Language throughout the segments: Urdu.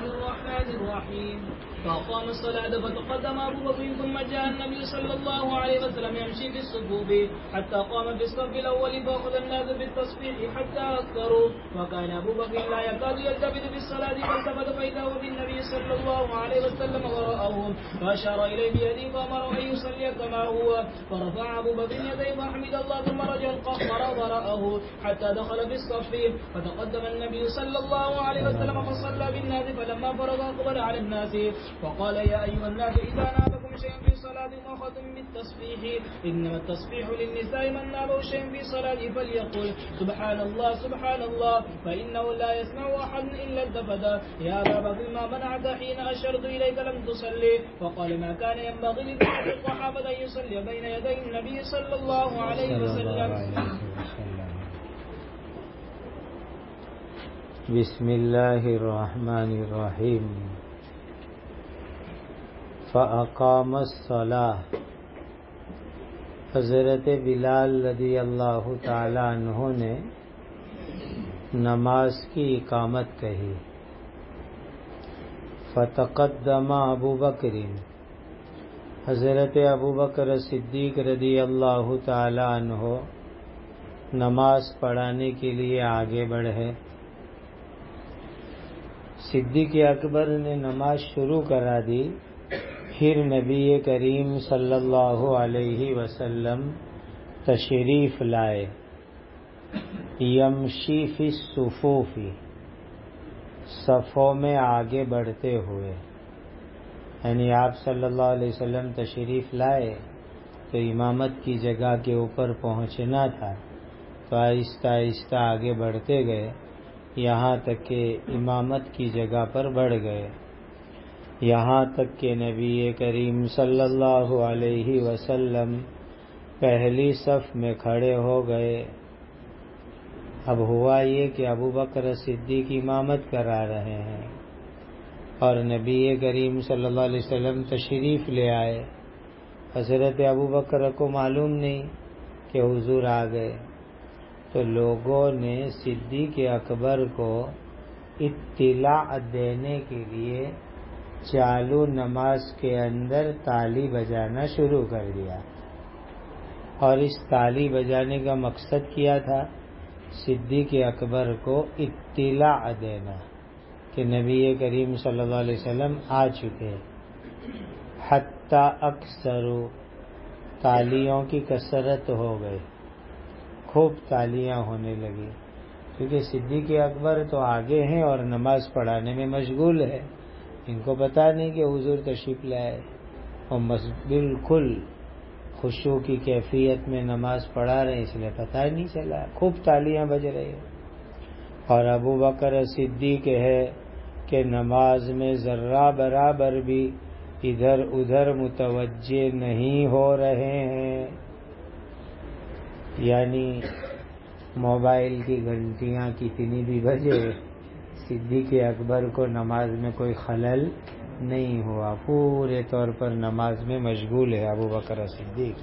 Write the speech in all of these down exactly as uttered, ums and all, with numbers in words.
الله الرحمن الرحيم فأقام الصلاة فتقدم أبو بكر ثم جاء النبي صلى الله عليه وسلم يمشي في الصفوف حتى قام في الصف الأول فأخذ الناس بالتصفيح حتى أكثروا وكان أبو بكر لا يكاد يلتفت في الصلاة فالتفت فإذا هو بالنبي صلى الله عليه وسلم ورآه فأشار إليه بيده فأمر أن يصلي كما هو فرفع أبو بكر يديه فحمد الله ثم رجع القهر ورآه حتى دخل في الصف فتقدم النبي صلى الله عليه وسلم فصلى بالناس فلما فرغ أقبل على الناس وقال يا أيها الناس إذا نابكم شيء في صلاة فأخذتم بالتصفيح إنما التصفيح للنساء من نابه شيء في صلاة فليقل سبحان الله سبحان الله فإنه لا يسمع أحد إلا التفت يا أبا بكر ما منعك حين أشرت إليك لم تصلي وقال ما كان ينبغي لبعض الصحابة أن يصلي بين يدي النبي صلى الله عليه وسلم. بسم اللہ الرحمن الرحیم. فأقام الصلاة، حضرت بلال رضی اللہ تعالی عنہ نے نماز کی اقامت کہی. فتقدم ابو بکر، حضرت ابو بکر صدیق رضی اللہ تعالی عنہ نماز پڑھانے کے لیے آگے بڑھے. صدیق اکبر نے نماز شروع کرا دی. پھر نبی کریم صلی اللہ علیہ وسلم تشریف لائے. یمشی فی الصفوف، صفوں میں آگے بڑھتے ہوئے، یعنی آپ صلی اللہ علیہ وسلم تشریف لائے تو امامت کی جگہ کے اوپر پہنچنا تھا، تو آہستہ آہستہ آگے بڑھتے گئے یہاں تک کہ امامت کی جگہ پر بڑھ گئے، یہاں تک کہ نبی کریم صلی اللہ علیہ وسلم پہلی صف میں کھڑے ہو گئے. اب ہوا یہ کہ ابو بکر صدیق امامت کرا رہے ہیں اور نبی کریم صلی اللہ علیہ وسلم تشریف لے آئے. حضرت ابو بکر کو معلوم نہیں کہ حضور آ گئے، تو لوگوں نے صدیق اکبر کو اطلاع دینے کے لیے چالو نماز کے اندر تالی بجانا شروع کر دیا. اور اس تالی بجانے کا مقصد کیا تھا؟ صدیق اکبر کو اطلاع دینا کہ نبی کریم صلی اللہ علیہ وسلم آ چکے. حتی اکثروا، تالیوں کی کثرت ہو گئی، خوب تالیاں ہونے لگی، کیونکہ صدیق اکبر تو آگے ہیں اور نماز پڑھانے میں مشغول ہے. ان کو پتہ نہیں کہ حضور تشریف لائے، اور بالکل خشوع کی کیفیت میں نماز پڑھا رہے، اس لیے پتہ ہی نہیں چلا، خوب تالیاں بج رہی. اور ابو بکر صدیق ہے کہ نماز میں ذرہ برابر بھی ادھر ادھر متوجہ نہیں ہو رہے ہیں، یعنی موبائل کی گھنٹیاں کتنی بھی بجے صدیق اکبر کو نماز میں کوئی خلل نہیں ہوا، پورے طور پر نماز میں مشغول ہے ابو بکر صدیق.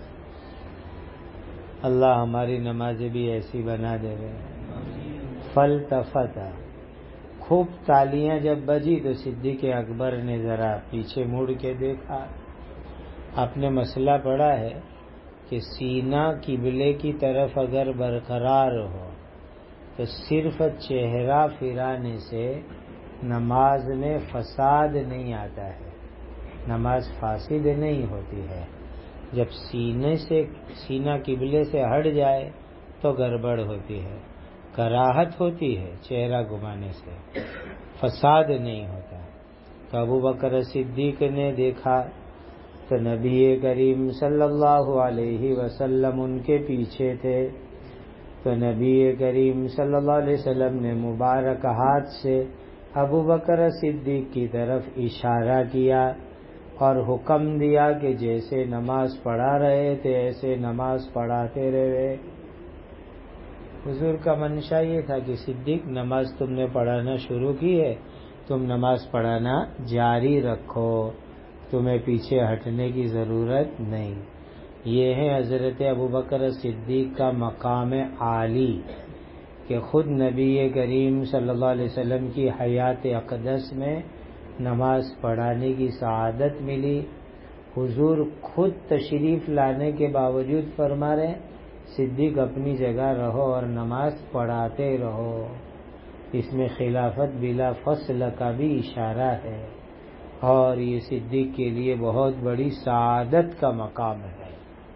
اللہ ہماری نمازیں بھی ایسی بنا دے رہے. فالتفت، خوب تالیاں جب بجی تو صدیق اکبر نے ذرا پیچھے مڑ کے دیکھا. آپ نے مسئلہ پڑھا ہے کہ سینہ قبلے کی طرف اگر برقرار ہو تو صرف چہرہ پھرانے سے نماز میں فساد نہیں آتا ہے، نماز فاسد نہیں ہوتی ہے. جب سینے سے سینہ قبلے سے ہٹ جائے تو گڑبڑ ہوتی ہے، کراہت ہوتی ہے چہرہ گھمانے سے، فساد نہیں ہوتا. تو ابو بکر صدیق نے دیکھا تو نبی کریم صلی اللہ علیہ وسلم ان کے پیچھے تھے، تو نبی کریم صلی اللہ علیہ وسلم نے مبارک ہاتھ سے ابو بکر صدیق کی طرف اشارہ کیا اور حکم دیا کہ جیسے نماز پڑھا رہے تھے ایسے نماز پڑھاتے رہے. حضور کا منشا یہ تھا کہ صدیق نماز تم نے پڑھانا شروع کی ہے، تم نماز پڑھانا جاری رکھو، تمہیں پیچھے ہٹنے کی ضرورت نہیں. یہ ہے حضرت ابوبکر صدیق کا مقام عالی کہ خود نبی کریم صلی اللہ علیہ وسلم کی حیات اقدس میں نماز پڑھانے کی سعادت ملی. حضور خود تشریف لانے کے باوجود فرما رہے ہیں صدیق اپنی جگہ رہو اور نماز پڑھاتے رہو. اس میں خلافت بلا فصل کا بھی اشارہ ہے اور یہ صدیق کے لیے بہت بڑی سعادت کا مقام ہے.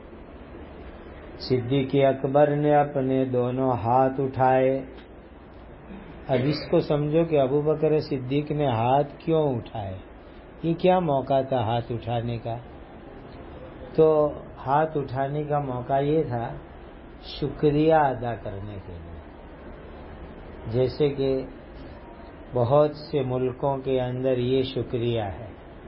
صدیق اکبر نے اپنے دونوں ہاتھ اٹھائے. اب اس کو سمجھو کہ ابو بکر صدیق نے ہاتھ کیوں اٹھائے, یہ کیا موقع تھا ہاتھ اٹھانے کا؟ تو ہاتھ اٹھانے کا موقع یہ تھا شکریہ ادا کرنے کے لیے. جیسے کہ بہت سے ملکوں کے اندر یہ شکریہ ہے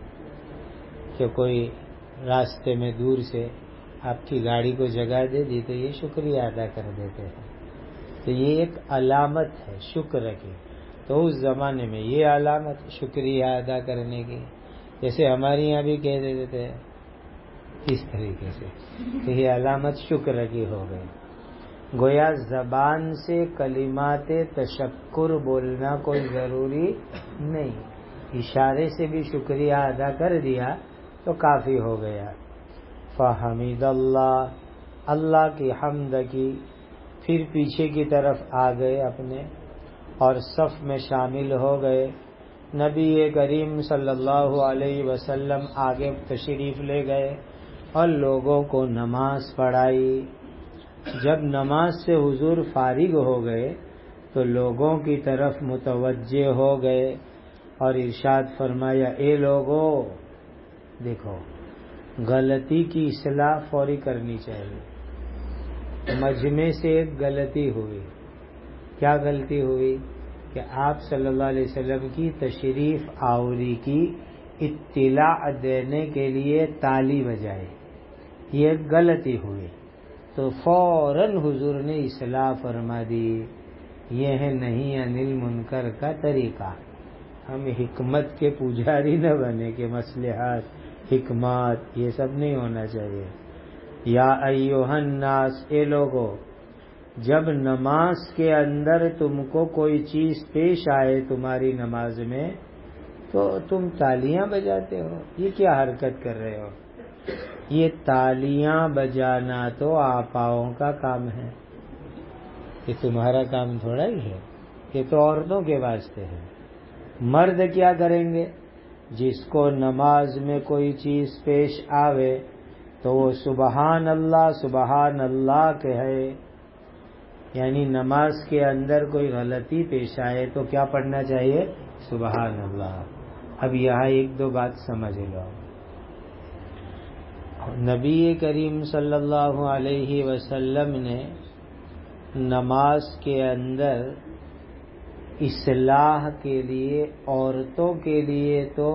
کہ کوئی راستے میں دور سے آپ کی گاڑی کو جگہ دے دی تو یہ شکریہ ادا کر دیتے ہیں. تو یہ ایک علامت ہے شکر کی. تو اس زمانے میں یہ علامت شکریہ ادا کرنے کی, جیسے ہمارے یہاں بھی کہہ دیتے تھے اس طریقے سے, تو یہ علامت شکر کی ہو گئی. گویا زبان سے کلمات تشکر بولنا کوئی ضروری نہیں, اشارے سے بھی شکریہ ادا کر دیا تو کافی ہو گیا. فحمد اللہ, اللہ کی حمد کی. پھر پیچھے کی طرف آ گئے اپنے اور صف میں شامل ہو گئے. نبی کریم صلی اللہ علیہ وسلم آگے تشریف لے گئے اور لوگوں کو نماز پڑھائی. جب نماز سے حضور فارغ ہو گئے تو لوگوں کی طرف متوجہ ہو گئے اور ارشاد فرمایا, اے لوگوں دیکھو غلطی کی اصلاح فوری کرنی چاہیے. مجمع سے ایک غلطی ہوئی. کیا غلطی ہوئی؟ کہ آپ صلی اللہ علیہ وسلم کی تشریف آوری کی اطلاع دینے کے لیے تالی بجائے, یہ ایک غلطی ہوئی. تو فوراً حضور نے اصلاح فرما دی. یہ ہے نہیں انل منکر کا طریقہ. ہم حکمت کے پجاری نہ بنے کہ مصلحات حکمات یہ سب نہیں ہونا چاہیے. یا ایھا الناس, اے لوگو جب نماز کے اندر تم کو کوئی چیز پیش آئے تمہاری نماز میں تو تم تالیاں بجاتے ہو, یہ کیا حرکت کر رہے ہو؟ یہ تالیاں بجانا تو آپاؤں کا کام ہے, یہ تمہارا کام تھوڑا ہی ہے, یہ تو عورتوں کے واسطے ہے. مرد کیا کریں گے؟ جس کو نماز میں کوئی چیز پیش آوے تو وہ سبحان اللہ سبحان اللہ کہے. یعنی نماز کے اندر کوئی غلطی پیش آئے تو کیا پڑھنا چاہیے؟ سبحان اللہ. اب یہاں ایک دو بات سمجھ لو. نبی کریم صلی اللہ علیہ وسلم نے نماز کے اندر اصلاح کے لیے عورتوں کے لیے تو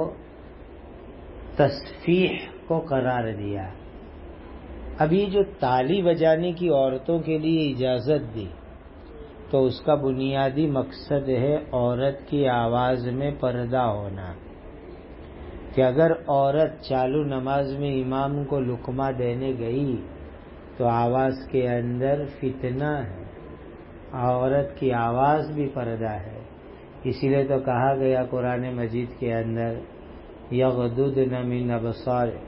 تسبیح کو قرار دیا. ابھی جو تالی بجانے کی عورتوں کے لیے اجازت دی تو اس کا بنیادی مقصد ہے عورت کی آواز میں پردہ ہونا, کہ اگر عورت چالو نماز میں امام کو لقمہ دینے گئی تو آواز کے اندر فتنہ ہے, عورت کی آواز بھی پردہ ہے. اسی لیے تو کہا گیا قرآن مجید کے اندر یغضضن من ابصارهن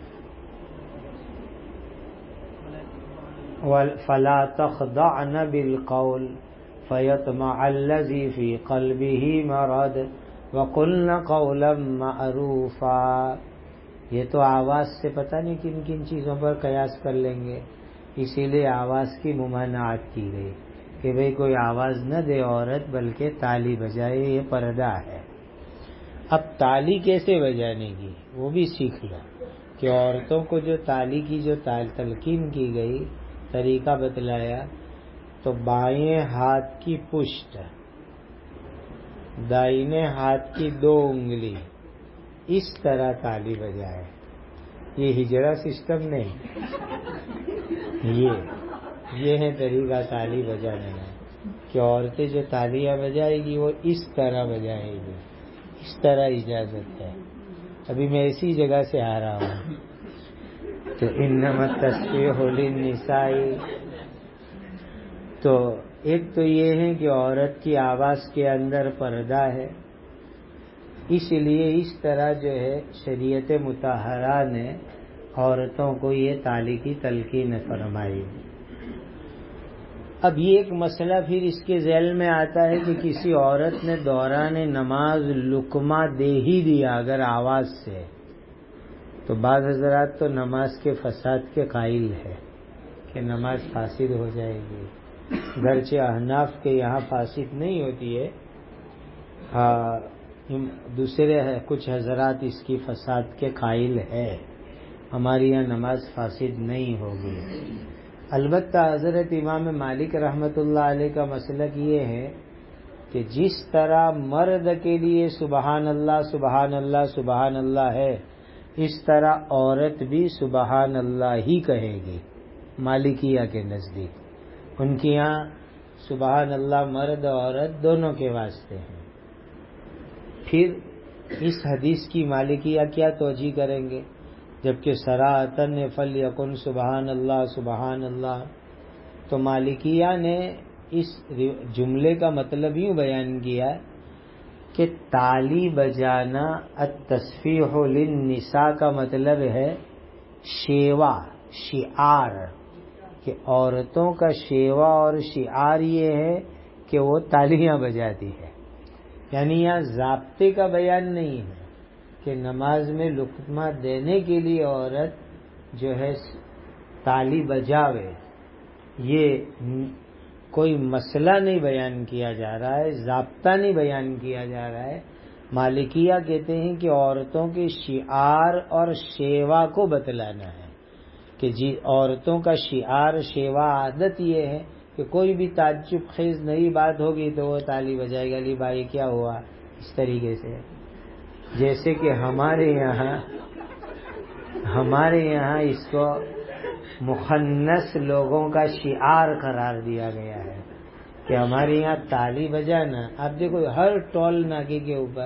فلا تخضعن بالقول فيطمع الذي في قلبه مرض وقلن قولا معروفا. یہ تو آواز سے پتہ نہیں کن کن چیزوں پر قیاس کر لیں گے, اسی لیے آواز کی ممانعت کی گئی کہ بھئی کوئی آواز نہ دے عورت بلکہ تالی بجائے, یہ پردہ ہے. اب تالی کیسے بجانے کی وہ بھی سیکھ لو کہ عورتوں کو جو تالی کی جو تلقین کی گئی طریقہ بتلایا تو بائیں ہاتھ کی پشت, دائیں ہاتھ کی دو انگلی اس طرح تالی بجائے. یہ ہجرا سسٹم نہیں, یہ یہ ہے طریقہ تالی بجانے کا کہ عورتیں جو تالیاں بجائے گی وہ اس طرح بجائے گی, اس طرح اجازت ہے. ابھی میں اسی جگہ سے آ رہا ہوں. تو انما التسبیح للنساء, تو ایک تو یہ ہے کہ عورت کی آواز کے اندر پردہ ہے. اس لیے اس طرح جو ہے شریعت مطہرہ نے عورتوں کو یہ تالی کی تلقین فرمائی. اب یہ ایک مسئلہ پھر اس کے ذیل میں آتا ہے کہ کسی عورت نے دوران نماز لقمہ دے ہی دیا اگر آواز سے، تو بعض حضرات تو نماز کے فساد کے قائل ہے کہ نماز فاسد ہو جائے گی. گرچہ احناف کے یہاں فاسد نہیں ہوتی ہے، ہاں دوسرے کچھ حضرات اس کی فساد کے قائل ہے. ہماری یہاں نماز فاسد نہیں ہوگی. البتہ حضرت امام مالک رحمۃ اللہ علیہ کا مسلک یہ ہے کہ جس طرح مرد کے لیے سبحان اللہ سبحان اللہ سبحان اللہ ہے، اس طرح عورت بھی سبحان اللہ ہی کہے گی. مالکیہ کے نزدیک ان کے یہاں سبحان اللہ مرد عورت دونوں کے واسطے ہیں. پھر اس حدیث کی مالکیہ کیا توجیہ کریں گے، جبکہ صراحتاً فلیکن سبحان اللہ سبحان اللہ. تو مالکیہ نے اس جملے کا مطلب یوں بیان کیا کہ تالی بجانا التصفیح للنساء کا مطلب ہے شیوا، شعار، کہ عورتوں کا شیوا اور شعار یہ ہے کہ وہ تالیاں بجاتی ہے. یعنی یہاں ضابطے کا بیان نہیں ہے کہ نماز میں لقمہ دینے کے لیے عورت جو ہے تالی بجاوے. یہ کوئی مسئلہ نہیں بیان کیا جا رہا ہے، ضابطہ نہیں بیان کیا جا رہا ہے. مالکیہ کہتے ہیں کہ عورتوں کے شعار اور شیوا کو بتلانا ہے کہ جی عورتوں کا شعار شیوا عادت یہ ہے کہ کوئی بھی تعجب خیز نئی بات ہوگی تو وہ تالی بجائے گا، لی بھائی کیا ہوا، اس طریقے سے. جیسے کہ ہمارے یہاں ہمارے یہاں اس کو مخنث لوگوں کا شعار قرار دیا گیا ہے کہ ہمارے یہاں تالی بجانا. آپ دیکھو ہر ٹول ناکے کے اوپر،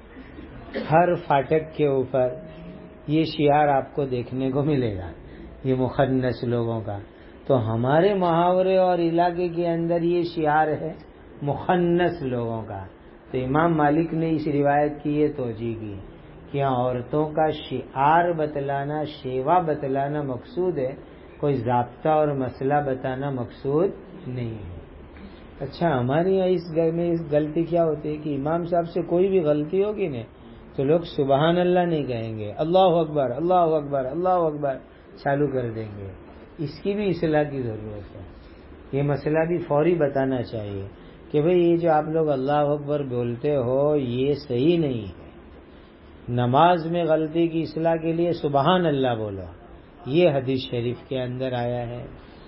ہر فاٹک کے اوپر یہ شعار آپ کو دیکھنے کو ملے گا، یہ مخنث لوگوں کا. تو ہمارے محاورے اور علاقے کے اندر یہ شعار ہے مخنث لوگوں کا. تو امام مالک نے اس روایت کی یہ توجیہ کی کہ عورتوں کا شعار بتلانا، شیوا بتلانا مقصود ہے، کوئی ضابطہ اور مسئلہ بتانا مقصود نہیں ہے. اچھا ہمارے یہاں اس گھر میں اس غلطی کیا ہوتی ہے کہ امام صاحب سے کوئی بھی غلطی ہوگی نا تو لوگ سبحان اللہ نہیں کہیں گے، اللہ اکبر اللہ اکبر اللہ اکبر چالو کر دیں گے. اس کی بھی اصلاح کی ضرورت ہے. یہ مسئلہ بھی فوری بتانا چاہیے کہ بھئی یہ جو آپ لوگ اللہ اکبر بولتے ہو یہ صحیح نہیں ہے. نماز میں غلطی کی اصلاح کے لیے سبحان اللہ بولو، یہ حدیث شریف کے اندر آیا ہے.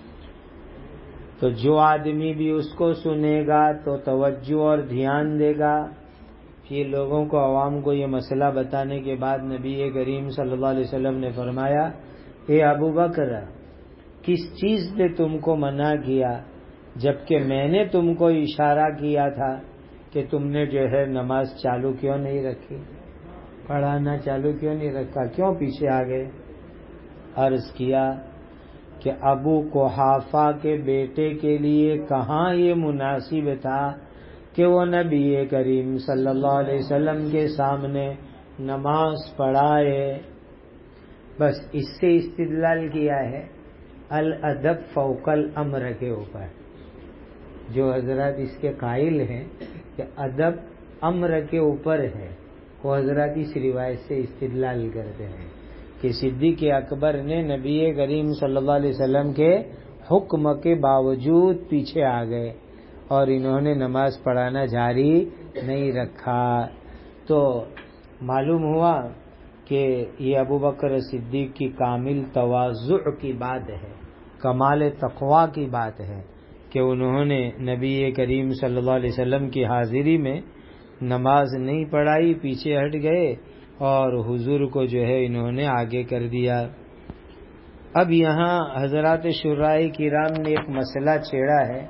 تو جو آدمی بھی اس کو سنے گا تو توجہ اور دھیان دے گا. پھر لوگوں کو، عوام کو یہ مسئلہ بتانے کے بعد نبی کریم صلی اللہ علیہ وسلم نے فرمایا، اے ابو بکر کس چیز نے تم کو منع کیا جبکہ میں نے تم کو اشارہ کیا تھا کہ تم نے جو ہے نماز چالو کیوں نہیں رکھی، پڑھانا چالو کیوں نہیں رکھا، کیوں پیچھے آ گئے؟ عرض کیا کہ ابو قحافہ کے بیٹے کے لیے کہاں یہ مناسب تھا کہ وہ نبی کریم صلی اللہ علیہ وسلم کے سامنے نماز پڑھائے. بس اس سے استدلال کیا ہے الادب فوق الامر کے اوپر. جو حضرات اس کے قائل ہیں کہ ادب امر کے اوپر ہے، وہ حضرات اس روایت سے استدلال کرتے ہیں کہ صدیق اکبر نے نبی کریم صلی اللہ علیہ وسلم کے حکم کے باوجود پیچھے آ گئے اور انہوں نے نماز پڑھانا جاری نہیں رکھا. تو معلوم ہوا کہ یہ ابو بکر صدیق کی کامل تواضع کی بات ہے، کمال تقوی کی بات ہے کہ انہوں نے نبی کریم صلی اللہ علیہ وسلم کی حاضری میں نماز نہیں پڑھائی، پیچھے ہٹ گئے اور حضور کو جو ہے انہوں نے آگے کر دیا. اب یہاں حضرات شرائع کرام نے ایک مسئلہ چھیڑا ہے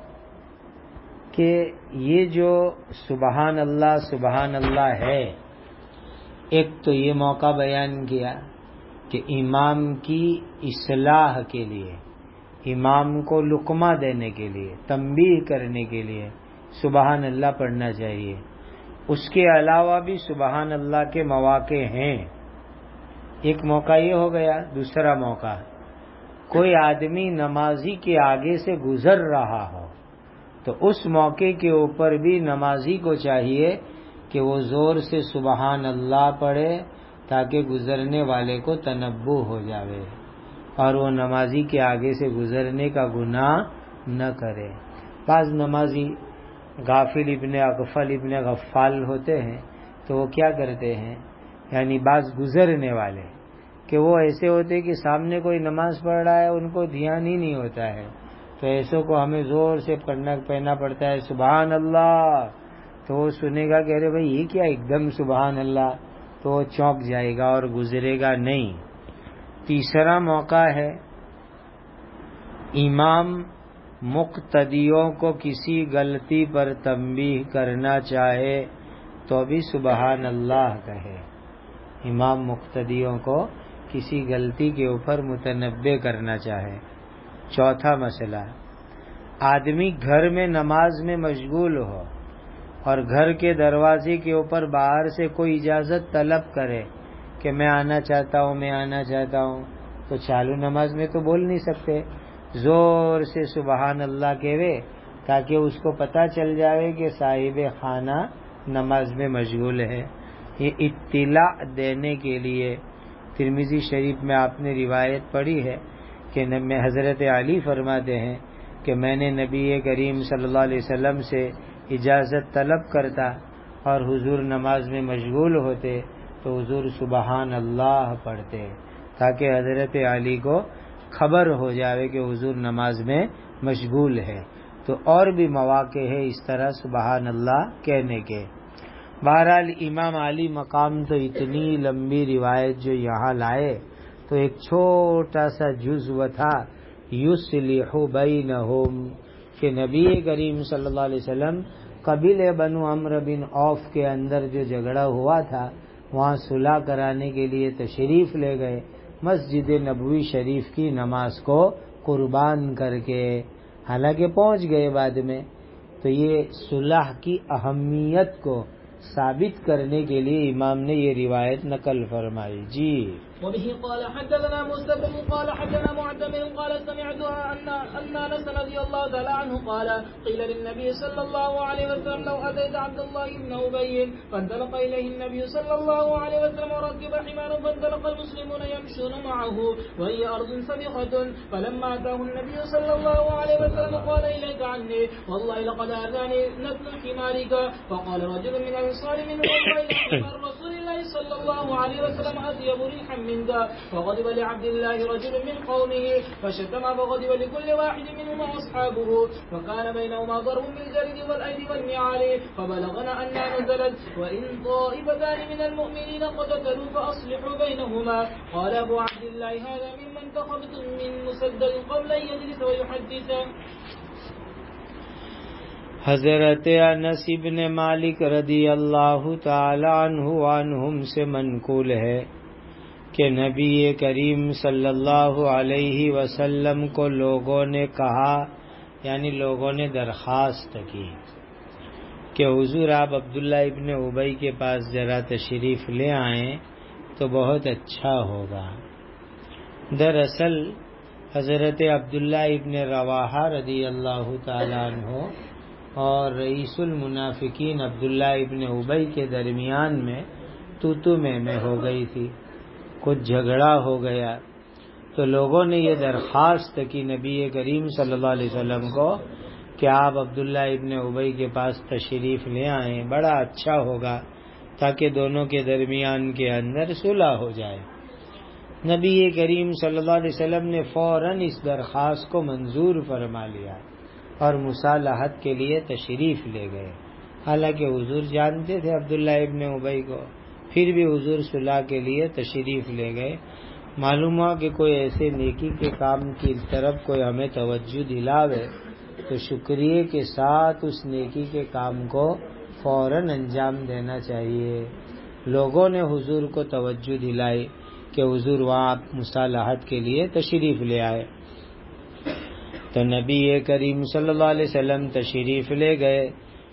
کہ یہ جو سبحان اللہ سبحان اللہ ہے، ایک تو یہ موقع بیان کیا کہ امام کی اصلاح کے لیے، امام کو لقمہ دینے کے لیے، تنبیہ کرنے کے لیے سبحان اللہ پڑھنا چاہیے. اس کے علاوہ بھی سبحان اللہ کے مواقع ہیں. ایک موقع یہ ہو گیا. دوسرا موقع، کوئی آدمی نمازی کے آگے سے گزر رہا ہو تو اس موقع کے اوپر بھی نمازی کو چاہیے کہ وہ زور سے سبحان اللہ پڑھے تاکہ گزرنے والے کو تنبہ ہو جاوے اور وہ نمازی کے آگے سے گزرنے کا گناہ نہ کرے. بعض نمازی غافل ابن اغفل ابن غفال ہوتے ہیں تو وہ کیا کرتے ہیں، یعنی بعض گزرنے والے کہ وہ ایسے ہوتے کہ سامنے کوئی نماز پڑھ رہا ہے ان کو دھیان ہی نہیں ہوتا ہے، تو ایسوں کو ہمیں زور سے پڑھنا پہنا پڑتا ہے سبحان اللہ. تو وہ سنے گا کہ ارے بھائی یہ کیا ایک دم سبحان اللہ، تو وہ چونک جائے گا اور گزرے گا نہیں. تیسرا موقع ہے، امام مقتدیوں کو کسی غلطی پر تنبیہ کرنا چاہے تو بھی سبحان اللہ کہے. امام مقتدیوں کو کسی غلطی کے اوپر متنبہ کرنا چاہے. چوتھا مسئلہ، آدمی گھر میں نماز میں مشغول ہو اور گھر کے دروازے کے اوپر باہر سے کوئی اجازت طلب کرے کہ میں آنا چاہتا ہوں میں آنا چاہتا ہوں، تو چالو نماز میں تو بول نہیں سکتے، زور سے سبحان اللہ کہوے تاکہ اس کو پتہ چل جائے کہ صاحب خانہ نماز میں مشغول ہے. یہ اطلاع دینے کے لیے ترمذی شریف میں آپ نے روایت پڑھی ہے کہ حضرت علی فرماتے ہیں کہ میں نے نبی کریم صلی اللہ علیہ وسلم سے اجازت طلب کرتا اور حضور نماز میں مشغول ہوتے تو حضور سبحان اللہ پڑھتے تاکہ حضرت علی کو خبر ہو جائے کہ حضور نماز میں مشغول ہے. تو اور بھی مواقع ہے اس طرح سبحان اللہ کہنے کے. بہرحال امام علی مقام تو اتنی لمبی روایت جو یہاں لائے تو ایک چھوٹا سا جزو تھا یصلح بینہم کہ نبی کریم صلی اللہ علیہ وسلم قبیلہ بنو عمرو بن عوف کے اندر جو جھگڑا ہوا تھا وہاں صلح کرانے کے لیے تشریف لے گئے، مسجد نبوی شریف کی نماز کو قربان کر کے، حالانکہ پہنچ گئے بعد میں. تو یہ صلح کی اہمیت کو ثابت کرنے کے لیے امام نے یہ روایت نقل فرمائی. جی وبه قال حدثنا مستقبل قال حدثنا معتمر قال سمعتها أن أن أنس رضي الله تعالى عنه قال قيل للنبي صلى الله عليه وسلم لو أتيت عبد الله بن أبي فانطلق إليه النبي صلى الله عليه وسلم وركب حمارا فانطلق المسلمون يمشون معه وهي أرض سبخة فلما أتاه النبي صلى الله عليه وسلم قال إليك عني والله لقد آذاني نتن حمارك. فقال رجل من الأنصار منهم إلى حمار رسول الله صلى الله عليه وسلم أطيب ريحا منك. فغضب لعبد الله رجل من قومه فشتم فغضب لكل واحد منهم أصحابه فكان بينهما ضرب بالجلد والأيدي والنعال فبلغنا أنها نزلت وإن طائفتان من المؤمنين قتتلوا فأصلحوا بينهما. قال أبو عبد الله هذا ممن تخبتم من مسدد قبل أن يجلس ويحدث. حضرت انس بن مالک رضی اللہ تعالی عنہ عنہم سے منقول ہے کہ نبی کریم صلی اللہ علیہ وسلم کو لوگوں نے کہا، یعنی لوگوں نے درخواست کی کہ حضور آپ عبداللہ ابن ابی کے پاس ذرا تشریف لے آئیں تو بہت اچھا ہوگا. دراصل حضرت عبداللہ ابن رواحہ رضی اللہ تعالی عنہ اور رئیس المنافقین عبداللہ ابن ابی کے درمیان میں تو تو میں میں ہو گئی تھی، کچھ جھگڑا ہو گیا، تو لوگوں نے یہ درخواست کی نبی کریم صلی اللہ علیہ وسلم کو کہ آپ عبداللہ ابن ابی کے پاس تشریف لے آئیں، بڑا اچھا ہوگا تاکہ دونوں کے درمیان کے اندر صلح ہو جائے. نبی کریم صلی اللہ علیہ وسلم نے فوراً اس درخواست کو منظور فرما لیا اور مصالحت کے لیے تشریف لے گئے. حالانکہ حضور جانتے تھے عبداللہ ابن ابی کو، پھر بھی حضور صلح کے لیے تشریف لے گئے. معلوم ہوا کہ کوئی ایسے نیکی کے کام کی طرف کوئی ہمیں توجہ دلاوے تو شکریہ کے ساتھ اس نیکی کے کام کو فوراً انجام دینا چاہیے. لوگوں نے حضور کو توجہ دلائی کہ حضور وہاں مصالحت کے لیے تشریف لے آئے، تو نبی کریم صلی اللہ علیہ وسلم تشریف لے گئے.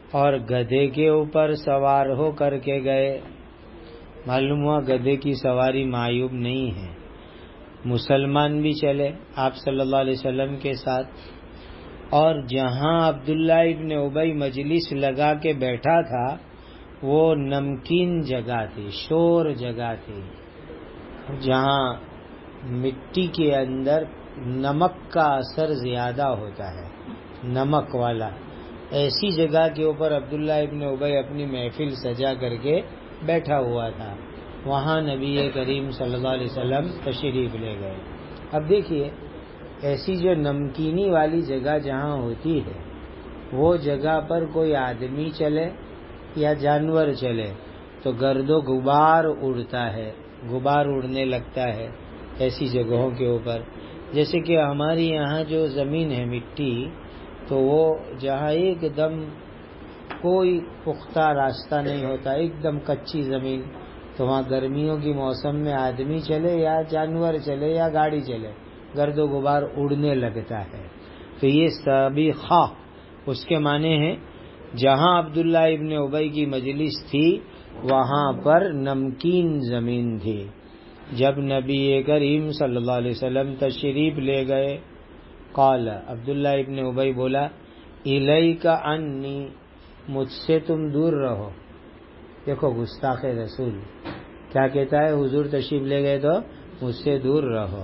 اور گدھے کے اوپر سوار ہو کر کے گئے. معلوم ہوا گدھے کی سواری معیوب نہیں ہے. مسلمان بھی چلے آپ صلی اللہ علیہ وسلم کے ساتھ. اور جہاں عبداللہ ابن ابی مجلس لگا کے بیٹھا تھا وہ نمکین جگہ تھی، شور جگہ تھی، جہاں مٹی کے اندر نمک کا اثر زیادہ ہوتا ہے، نمک والا. ایسی جگہ کے اوپر عبداللہ ابن ابی اپنی محفل سجا کر کے بیٹھا ہوا تھا. وہاں نبی کریم صلی اللہ علیہ وسلم تشریف لے گئے. اب دیکھیے ایسی جو نمکینی والی جگہ جہاں ہوتی ہے وہ جگہ پر کوئی آدمی چلے یا جانور چلے تو گرد و غبار اڑتا ہے، غبار اڑنے لگتا ہے ایسی جگہوں کے اوپر. جیسے کہ ہماری یہاں جو زمین ہے مٹی، تو وہ جہاں ایک دم کوئی پختہ راستہ نہیں ہوتا، ایک دم کچی زمین، تو وہاں گرمیوں کی موسم میں آدمی چلے یا جانور چلے یا گاڑی چلے گرد و غبار اڑنے لگتا ہے. تو یہ سابقہ اس کے معنی ہیں جہاں عبداللہ ابن ابی کی مجلس تھی وہاں پر نمکین زمین تھی. جب نبی کریم صلی اللہ علیہ وسلم تشریف لے گئے، قال عبداللہ ابن ابی بولا الیک انی، مجھ سے تم دور رہو. دیکھو گستاخ رسول کیا کہتا ہے، حضور تشریف لے گئے تو مجھ سے دور رہو.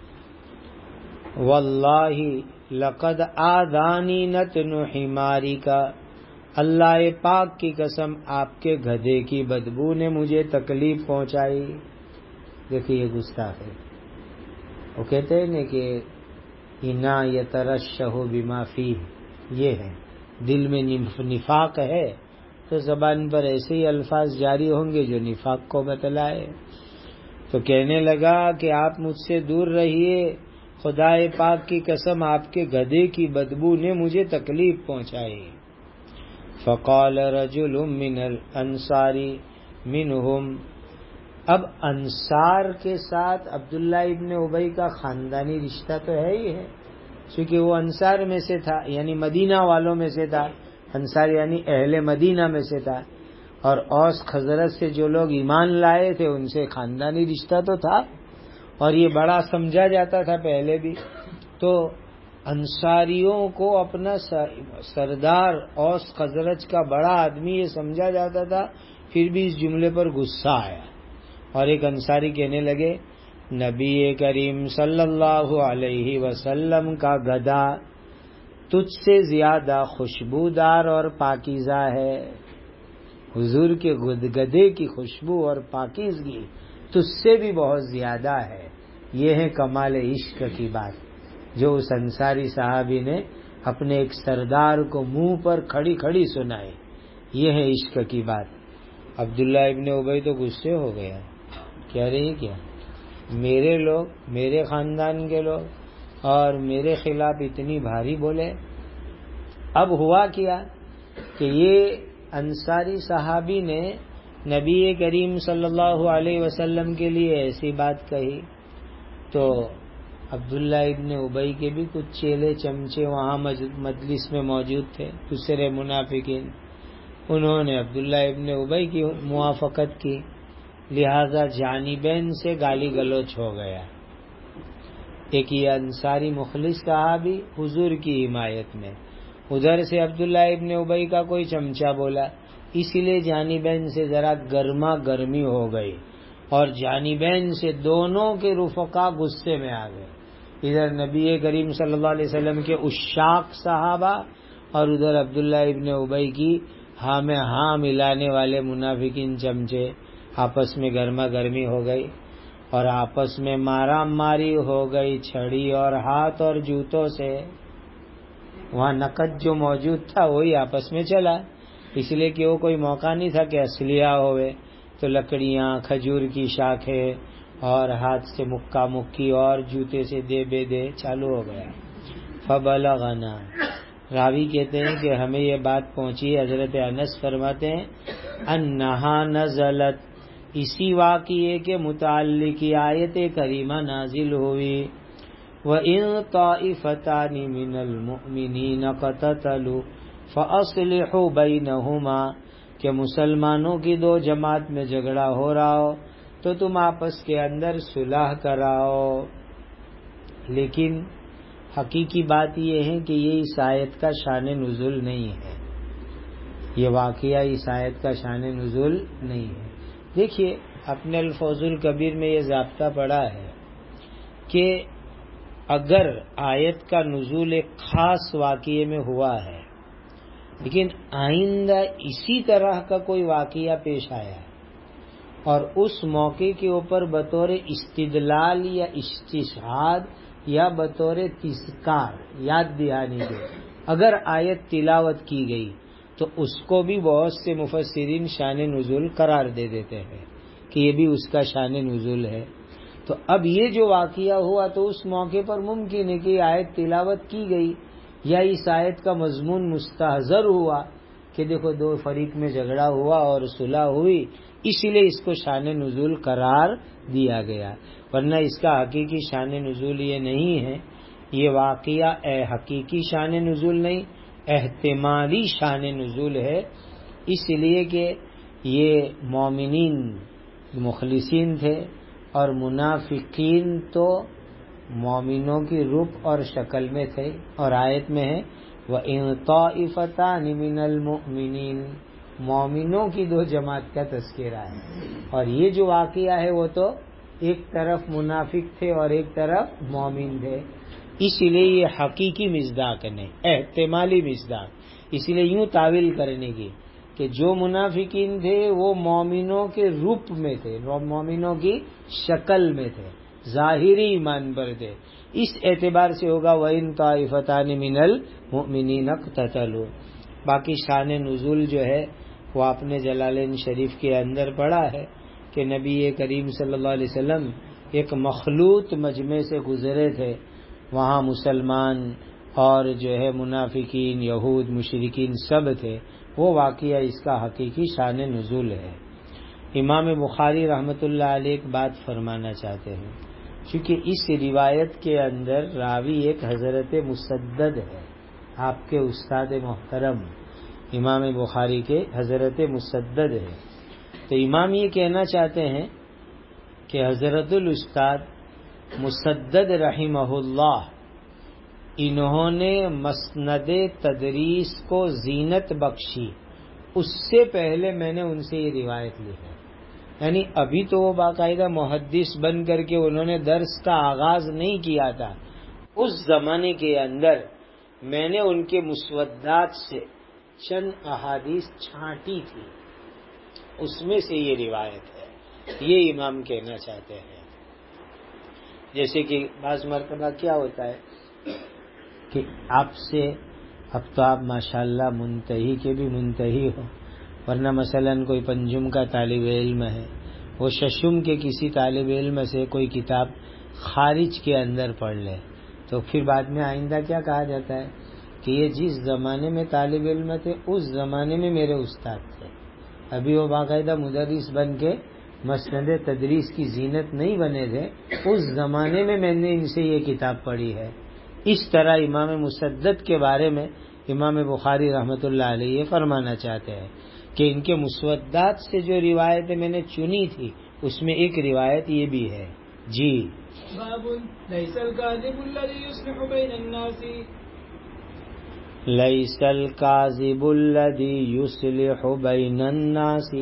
واللہ لقد آذانی نتن حماری کا، اللہ پاک کی قسم آپ کے گدھے کی بدبو نے مجھے تکلیف پہنچائی. دیکھیے یہ گستاخ ہے. وہ کہتے ہیں نا کہ انا یترشح بما فیہ، یہ ہے دل میں نفاق ہے تو زبان پر ایسے ہی الفاظ جاری ہوں گے جو نفاق کو بتلائے. تو کہنے لگا کہ آپ مجھ سے دور رہیے، خدا پاک کی قسم آپ کے گدھے کی بدبو نے مجھے تکلیف پہنچائی. فقال رجل من الانصار منہم، اب انصار کے ساتھ عبداللہ ابن ابی کا خاندانی رشتہ تو ہے ہی ہے، چونکہ وہ انصار میں سے تھا، یعنی مدینہ والوں میں سے تھا. انصار یعنی اہل مدینہ میں سے تھا، اور اوس خزرج سے جو لوگ ایمان لائے تھے ان سے خاندانی رشتہ تو تھا، اور یہ بڑا سمجھا جاتا تھا پہلے بھی. تو انصاریوں کو اپنا سردار اوس خزرج کا بڑا آدمی یہ سمجھا جاتا تھا. پھر بھی اس جملے پر غصہ آیا اور ایک انصاری کہنے لگے نبی کریم صلی اللہ علیہ وسلم کا گدھا تجھ سے زیادہ خوشبودار اور پاکیزہ ہے. حضور کے گدھے کی خوشبو اور پاکیزگی تجھ سے بھی بہت زیادہ ہے. یہ ہے کمال عشق کی بات جو اس انصاری صحابی نے اپنے ایک سردار کو منہ پر کھڑی کھڑی سنائی. یہ ہے عشق کی بات. عبداللہ ابن ابی تو غصے ہو گیا، کہہ رہی کیا میرے لوگ، میرے خاندان کے لوگ اور میرے خلاف اتنی بھاری بولے. اب ہوا کیا کہ یہ انصاری صحابی نے نبی کریم صلی اللہ علیہ وسلم کے لیے ایسی بات کہی تو عبداللہ ابن ابی کے بھی کچھ چیلے چمچے وہاں مجلس میں موجود تھے، دوسرے منافقین. انہوں نے عبداللہ ابن ابی کی موافقت کی، لہذا جانبین سے گالی گلوچ ہو گیا. ایک یہ انصاری مخلص صحابی حضور کی حمایت میں، ادھر سے عبداللہ ابن ابی کا کوئی چمچا بولا، اسی لیے جانبین سے ذرا گرما گرمی ہو گئی اور جانبین سے دونوں کے رفقا غصے میں آ گئے. ادھر نبی کریم صلی اللہ علیہ وسلم کے عشاق صحابہ اور ادھر عبداللہ ابن ابی کی ہاں میں ہاں ملانے والے منافقین چمچے. آپس میں گرما گرمی ہو گئی اور آپس میں مارا ماری ہو گئی چھڑی اور ہاتھ اور جوتوں سے. وہاں نقد جو موجود تھا وہی آپس میں چلا، اس لیے کہ وہ کوئی موقع نہیں تھا کہ اسلحہ ہوئے، تو لکڑیاں، کھجور کی شاخیں اور ہاتھ سے مکہ مکی اور جوتے سے دے بے دے چالو ہو گیا. فبلغنا، راوی کہتے ہیں کہ ہمیں یہ بات پہنچی، حضرت انس فرماتے ہیں انہا نزلت، اسی واقعے کے متعلق آیت کریمہ نازل ہوئی وَإِن طَائِفَتَانِ مِنَ الْمُؤْمِنِينَ اقْتَتَلُوا فَأَصْلِحُوا بَيْنَهُمَا کہ مسلمانوں کی دو جماعت میں جھگڑا ہو رہا ہو تو تم آپس کے اندر صلح کراؤ. لیکن حقیقی بات یہ ہے کہ یہ اس آیت کا شان نزول نہیں ہے، یہ واقعہ اس آیت کا شان نزول نہیں ہے. دیکھیے اپنے الفوز الکبیر میں یہ ضابطہ پڑا ہے کہ اگر آیت کا نزول ایک خاص واقعے میں ہوا ہے لیکن آئندہ اسی طرح کا کوئی واقعہ پیش آیا ہے اور اس موقع کے اوپر بطور استدلال یا استشہاد یا بطور تذکار یاد دہانی کے اگر آیت تلاوت کی گئی تو اس کو بھی بہت سے مفسرین شان نزول قرار دے دیتے ہیں کہ یہ بھی اس کا شان نزول ہے. تو اب یہ جو واقعہ ہوا تو اس موقع پر ممکن ہے کہ آیت تلاوت کی گئی یا اس آیت کا مضمون مستحضر ہوا کہ دیکھو دو فریق میں جھگڑا ہوا اور صلح ہوئی، اسی لیے اس کو شان نزول قرار دیا گیا، ورنہ اس کا حقیقی شان نزول یہ نہیں ہے. یہ واقعہ اے حقیقی شان نزول نہیں، احتمالی شان نزول ہے، اس لیے کہ یہ مومنین مخلصین تھے اور منافقین تو مومنوں کی روپ اور شکل میں تھے، اور آیت میں ہے وَإِن طَائِفَتَانِ مِنَ الْمُؤْمِنِينَ، مومنوں کی دو جماعت کا تذکرہ ہے. اور یہ جو واقعہ ہے وہ تو ایک طرف منافق تھے اور ایک طرف مومن تھے، اس لیے یہ حقیقی مصداق نہیں، احتمالی مصداق. اس لیے یوں تعویل کرنے کی کہ جو منافقین تھے وہ مومنوں کے روپ میں تھے، مومنوں کی شکل میں تھے، ظاہری ایمان پر تھے، اس اعتبار سے ہوگا وَإِن طَائِفَتَانِ مِنَ الْمُؤْمِنِينَ اقْتَتَلُوا. باقی شان نزول جو ہے وہ اپنے جلالین شریف کے اندر پڑا ہے کہ نبی کریم صلی اللہ علیہ وسلم ایک مخلوط مجمع سے گزرے تھے، وہاں مسلمان اور جو ہے منافقین یہود مشرکین سب تھے. وہ واقعہ اس کا حقیقی شان نزول ہے. امام بخاری رحمۃ اللہ علیہ ایک بات فرمانا چاہتے ہیں، چونکہ اس روایت کے اندر راوی ایک حضرت مسدد ہے، آپ کے استاد محترم امام بخاری کے حضرت مسدد ہے. تو امام یہ کہنا چاہتے ہیں کہ حضرت الاستاد مسدد رحمہ اللہ انہوں نے مسند تدریس کو زینت بخشی، اس سے پہلے میں نے ان سے یہ روایت لی ہے. یعنی ابھی تو وہ باقاعدہ محدث بن کر کے انہوں نے درس کا آغاز نہیں کیا تھا، اس زمانے کے اندر میں نے ان کے مسودات سے چند احادیث چھانٹی تھی، اس میں سے یہ روایت ہے. یہ امام کہنا چاہتے ہیں. جیسے کہ بعض مرتبہ کیا ہوتا ہے کہ آپ سے اب تو آپ ماشاءاللہ منتہی کے بھی منتہی ہو، ورنہ مثلا کوئی پنجم کا طالب علم ہے، وہ ششم کے کسی طالب علم سے کوئی کتاب خارج کے اندر پڑھ لے تو پھر بعد میں آئندہ کیا کہا جاتا ہے کہ یہ جس زمانے میں طالب علم تھے اس زمانے میں میرے استاد تھے. ابھی وہ باقاعدہ مدرس بن کے مسند تدریس کی زینت نہیں بنے تھے، اس زمانے میں میں نے ان سے یہ کتاب پڑھی ہے. اس طرح امام مسدد کے بارے میں امام بخاری رحمۃ اللہ علیہ یہ فرمانا چاہتے ہیں کہ ان کے مسودات سے جو روایتیں میں نے چنی تھی اس میں ایک روایت یہ بھی ہے. جی باب ليس الكاذب الذي يصلح بين الناس ليس الكاذب الذي يصلح بين الناس.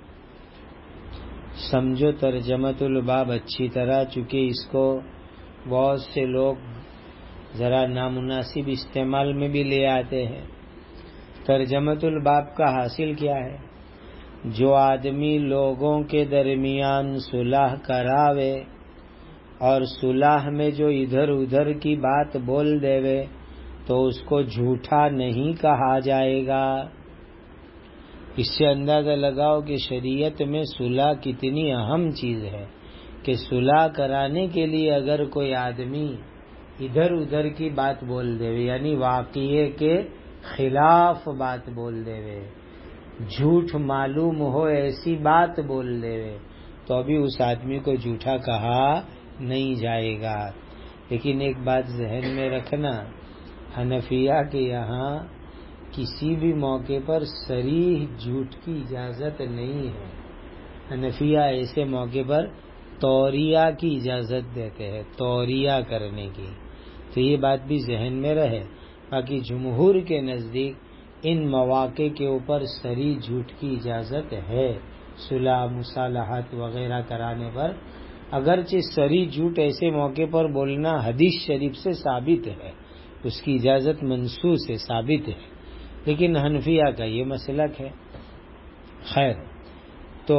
سمجھو ترجمۃ الباب اچھی طرح، چونکہ اس کو بہت سے لوگ ذرا نامناسب استعمال میں بھی لے آتے ہیں. ترجمۃ الباب کا حاصل کیا ہے؟ جو آدمی لوگوں کے درمیان صلح کراوے اور صلح میں جو ادھر ادھر کی بات بول دے تو اس کو جھوٹا نہیں کہا جائے گا. اس سے اندازہ لگاؤ کہ شریعت میں صلح کتنی اہم چیز ہے کہ صلح کرانے کے لیے اگر کوئی آدمی ادھر ادھر کی بات بول دے یعنی واقعے کے خلاف بات بول دے، جھوٹ معلوم ہو ایسی بات بول دے تو ابھی اس آدمی کو جھوٹا کہا نہیں جائے گا. لیکن ایک بات ذہن میں رکھنا، حنفیہ کے یہاں کسی بھی موقع پر صریح جھوٹ کی اجازت نہیں ہے. حنفیہ ایسے موقع پر توریہ کی اجازت دیتے ہیں، توریہ کرنے کی. تو یہ بات بھی ذہن میں رہے. باقی جمہور کے نزدیک ان مواقع کے اوپر صریح جھوٹ کی اجازت ہے، صلح مصالحات وغیرہ کرانے پر. اگرچہ صریح جھوٹ ایسے موقع پر بولنا حدیث شریف سے ثابت ہے، اس کی اجازت منصوص ہے، ثابت ہے، لیکن حنفیہ کا یہ مسلک ہے. خیر، تو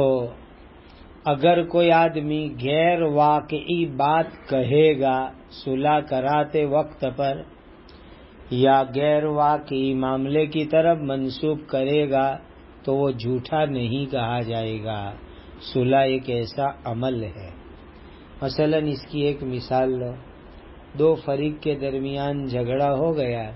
اگر کوئی آدمی غیر واقعی بات کہے گا صلح کراتے وقت پر، یا غیر واقعی معاملے کی طرف منسوب کرے گا تو وہ جھوٹا نہیں کہا جائے گا. صلح ایک ایسا عمل ہے. مثلا اس کی ایک مثال لو. دو فریق کے درمیان جھگڑا ہو گیا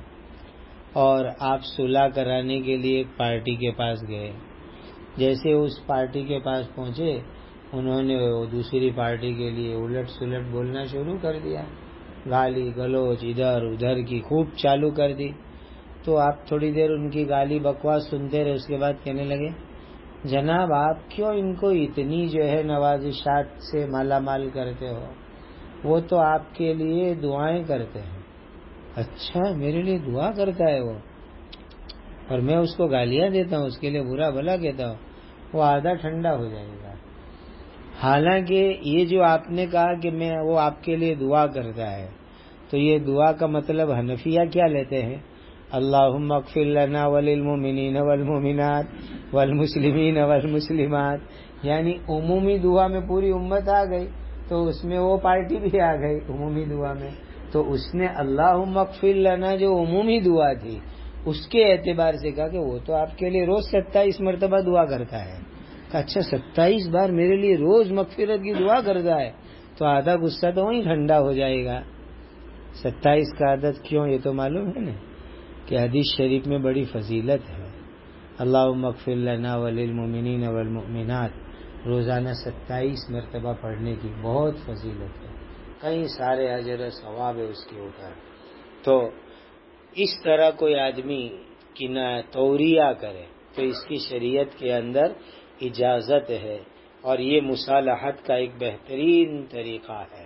اور آپ صلح کرانے کے لیے ایک پارٹی کے پاس گئے. جیسے اس پارٹی کے پاس پہنچے، انہوں نے دوسری پارٹی کے لیے الٹ سلٹ بولنا شروع کر دیا، گالی گلوچ ادھر ادھر کی خوب چالو کر دی. تو آپ تھوڑی دیر ان کی گالی بکواس سنتے رہے. اس کے بعد کہنے لگے، جناب آپ کیوں ان کو اتنی جو ہے نوازشات سے مالا مال کرتے ہو؟ وہ تو آپ کے لیے دعائیں کرتے ہیں. اچھا، میرے لیے دعا کرتا ہے وہ، اور میں اس کو گالیاں دیتا ہوں، اس کے لیے برا بھلا کہتا ہوں. وہ آدھا ٹھنڈا ہو جائے گا. حالانکہ یہ جو آپ نے کہا کہ میں وہ آپ کے لیے دعا کرتا ہے، تو یہ دعا کا مطلب حنفیہ کیا لیتے ہیں؟ اللہم اغفر لنا وللمؤمنین والمؤمنات والمسلمین والمسلمات، یعنی عمومی دعا میں پوری امت آ گئی، تو اس میں وہ پارٹی بھی آ گئی عمومی دعا میں. تو اس نے اللہم اغفر لنا جو عمومی دعا تھی اس کے اعتبار سے کہا کہ وہ تو آپ کے لیے روز ستائیس مرتبہ دعا کرتا ہے. اچھا، ستائیس بار میرے لیے روز مغفرت کی دعا کرتا ہے، تو آدھا غصہ تو وہیں ٹھنڈا ہو جائے گا. ستائیس کا عدد کیوں؟ یہ تو معلوم ہے نا کہ حدیث شریف میں بڑی فضیلت ہے. اللہم اغفر لنا وللمؤمنین والمؤمنات روزانہ ستائیس مرتبہ پڑھنے کی بہت فضیلت ہے، کئی سارے اجر و ثواب ہے اس کے اوپر. تو اس طرح کوئی آدمی کی نہ توریہ کرے تو اس کی شریعت کے اندر اجازت ہے، اور یہ مصالحت کا ایک بہترین طریقہ ہے.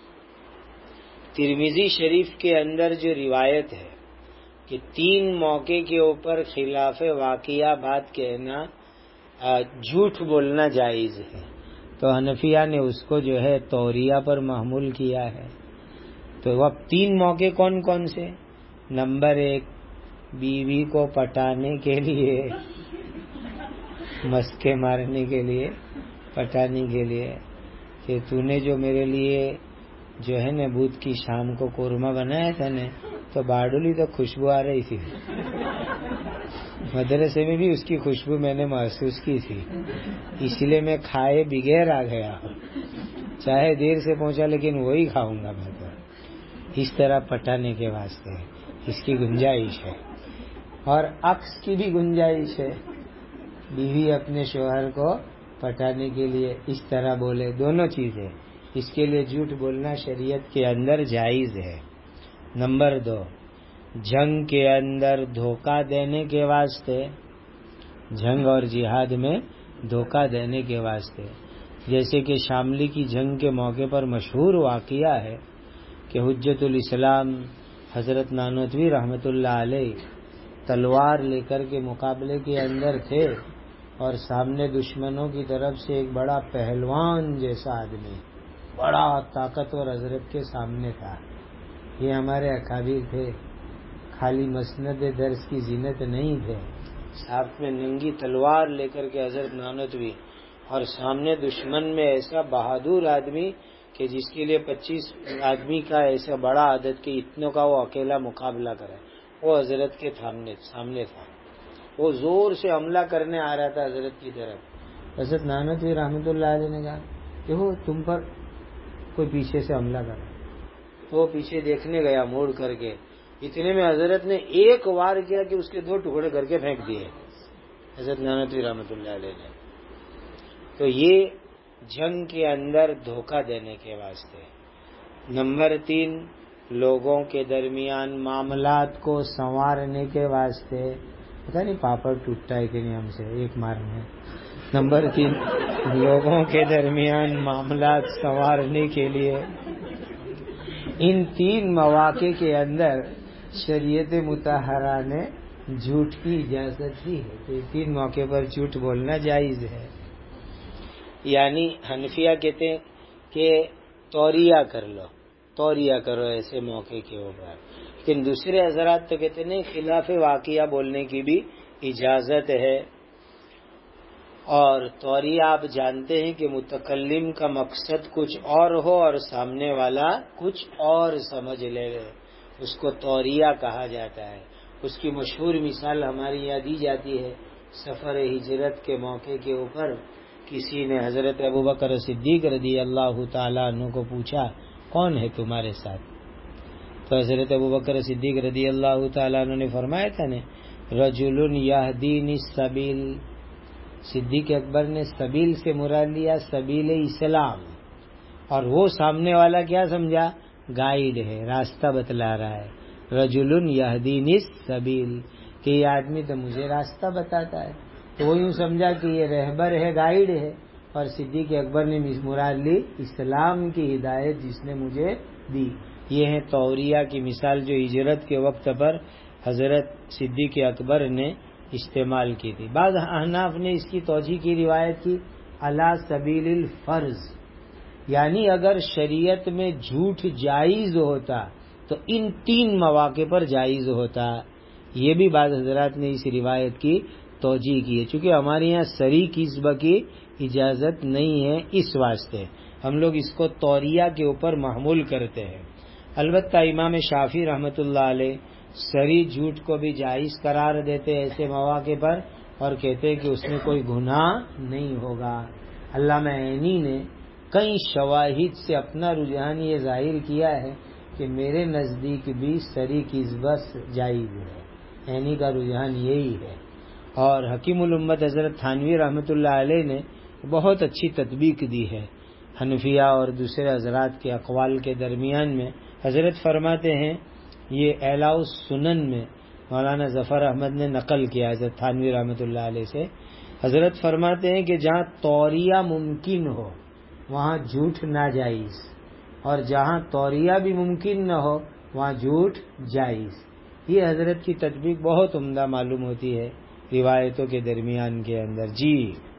ترمذی شریف کے اندر جو روایت ہے کہ تین موقع کے اوپر خلاف واقعہ بات کہنا، جھوٹ بولنا جائز ہے، تو حنفیہ نے اس کو جو ہے توریہ پر محمول کیا ہے. تو اب تین موقع کون کون سے؟ نمبر ایک، بیوی کو پٹانے کے لیے، مسکے مارنے کے لیے، پٹانے کے لیے کہ تو نے جو میرے لیے جو ہے نا بدھ کی شام کو قورمہ بنایا تھا نا، تو باڈولی تو خوشبو آ رہی تھی، مدرسے میں بھی اس کی خوشبو میں نے محسوس کی تھی، اس لیے میں کھائے بغیر آ گیا، چاہے دیر سے پہنچا لیکن وہی کھاؤں گا میں تو. اس طرح پٹانے کے واسطے اس کی گنجائش ہے. اور عکس کی بھی گنجائش ہے، بیوی اپنے شوہر کو پٹانے کے لیے اس طرح بولے، دونوں چیزیں. اس کے لیے جھوٹ بولنا شریعت کے اندر جائز ہے. نمبر دو، جنگ کے اندر دھوکہ دینے کے واسطے، جنگ اور جہاد میں دھوکہ دینے کے واسطے. جیسے کہ شاملی کی جنگ کے موقع پر مشہور واقعہ ہے کہ حجت الاسلام حضرت نانوتوی رحمۃ اللہ علیہ تلوار لے کر کے مقابلے کے اندر تھے، اور سامنے دشمنوں کی طرف سے ایک بڑا پہلوان جیسا آدمی، بڑا طاقتور حضرت کے سامنے تھا. یہ ہمارے اکابر تھے، خالی مسند درس کی زینت نہیں تھے، ساتھ میں ننگی تلوار لے کر کے حضرت نانوتوی، اور سامنے دشمن میں ایسا بہادر آدمی کہ جس کے لیے پچیس آدمی کا ایسا بڑا عدد کے اتنوں کا وہ اکیلا مقابلہ کرے، وہ حضرت کے سامنے تھا. وہ زور سے حملہ کرنے آ رہا تھا حضرت کی طرف. حضرت نانوتوی رحمۃ اللہ علیہ نے کہا کہ وہ تم پر کوئی پیچھے سے حملہ کر رہا. تو وہ پیچھے دیکھنے گیا موڑ کر کے، اتنے میں حضرت نے ایک وار کیا کہ اس کے دو ٹکڑے کر کے پھینک دیے حضرت نانوتوی رحمۃ اللہ علیہ نے. تو یہ جنگ کے اندر دھوکہ دینے کے واسطے. نمبر تین، لوگوں کے درمیان معاملات کو سنوارنے کے واسطے، پتہ نہیں پاپڑ ٹوٹتا ہے کہ نہیں ہم سے ایک مارنے. نمبر تین، لوگوں کے درمیان معاملات سنوارنے کے لیے ان تین مواقع کے اندر شریعت مطہرہ نے جھوٹ کی اجازت دی ہے. تو تین موقع پر جھوٹ بولنا جائز ہے. یعنی حنفیہ کہتے ہیں کہ توریہ کر لو، توریہ کرو ایسے موقع کے اوپر، لیکن دوسرے حضرات تو کہتے نہیں، خلاف واقعہ بولنے کی بھی اجازت ہے. اور توریہ آپ جانتے ہیں کہ متکلم کا مقصد کچھ اور ہو اور سامنے والا کچھ اور سمجھ لے، اس کو توریہ کہا جاتا ہے. اس کی مشہور مثال ہماری یہاں دی جاتی ہے. سفر ہجرت کے موقع کے اوپر کسی نے حضرت ابوبکر صدیق رضی اللہ تعالیٰ عنہ کو پوچھا کون ہے تمہارے ساتھ؟ تو حضرت ابوبکر صدیق رضی اللہ تعالیٰ عنہ نے فرمایا تھا نے رجل یہدینی السبیل. صدیق اکبر نے سبیل سے مراد لیا سبیل اسلام، اور وہ سامنے والا کیا سمجھا؟ گائیڈ ہے، راستہ بتلا رہا ہے. رجل یہدینی السبیل کہ یہ آدمی تو مجھے راستہ بتاتا ہے. تو وہ یوں سمجھا کہ یہ رہبر ہے، گائیڈ ہے، اور صدیق اکبر نے مراد لی اسلام کی ہدایت جس نے مجھے دی. یہ ہے توریہ کی مثال جو ہجرت کے وقت پر حضرت صدیق اکبر نے استعمال کی تھی. بعض احناف نے اس کی توجیہ کی روایت کی علی سبیل الفرض، یعنی اگر شریعت میں جھوٹ جائز ہوتا تو ان تین مواقع پر جائز ہوتا. یہ بھی بعض حضرات نے اس روایت کی توجیہ کی ہے. چونکہ ہمارے یہاں سری کذب کی اجازت نہیں ہے، اس واسطے ہم لوگ اس کو توریہ کے اوپر محمول کرتے ہیں. البتہ امام شافعی رحمۃ اللہ علیہ سری جھوٹ کو بھی جائز قرار دیتے ایسے مواقع پر، اور کہتے کہ اس میں کوئی گناہ نہیں ہوگا. علامہ عینی نے کئی شواہد سے اپنا رجحان یہ ظاہر کیا ہے کہ میرے نزدیک بھی سری کذب جائز ہے. عینی کا رجحان یہی ہے. اور حکیم الامت حضرت تھانوی رحمۃ اللہ علیہ نے بہت اچھی تطبیق دی ہے حنفیہ اور دوسرے حضرات کے اقوال کے درمیان میں. حضرت فرماتے ہیں، یہ اعلاء السنن میں مولانا ظفر احمد نے نقل کیا حضرت تھانوی رحمۃ اللہ علیہ سے. حضرت فرماتے ہیں کہ جہاں توریہ ممکن ہو وہاں جھوٹ ناجائز، اور جہاں توریہ بھی ممکن نہ ہو وہاں جھوٹ جائز. یہ حضرت کی تطبیق بہت عمدہ معلوم ہوتی ہے روایتوں کے درمیان کے اندر. جی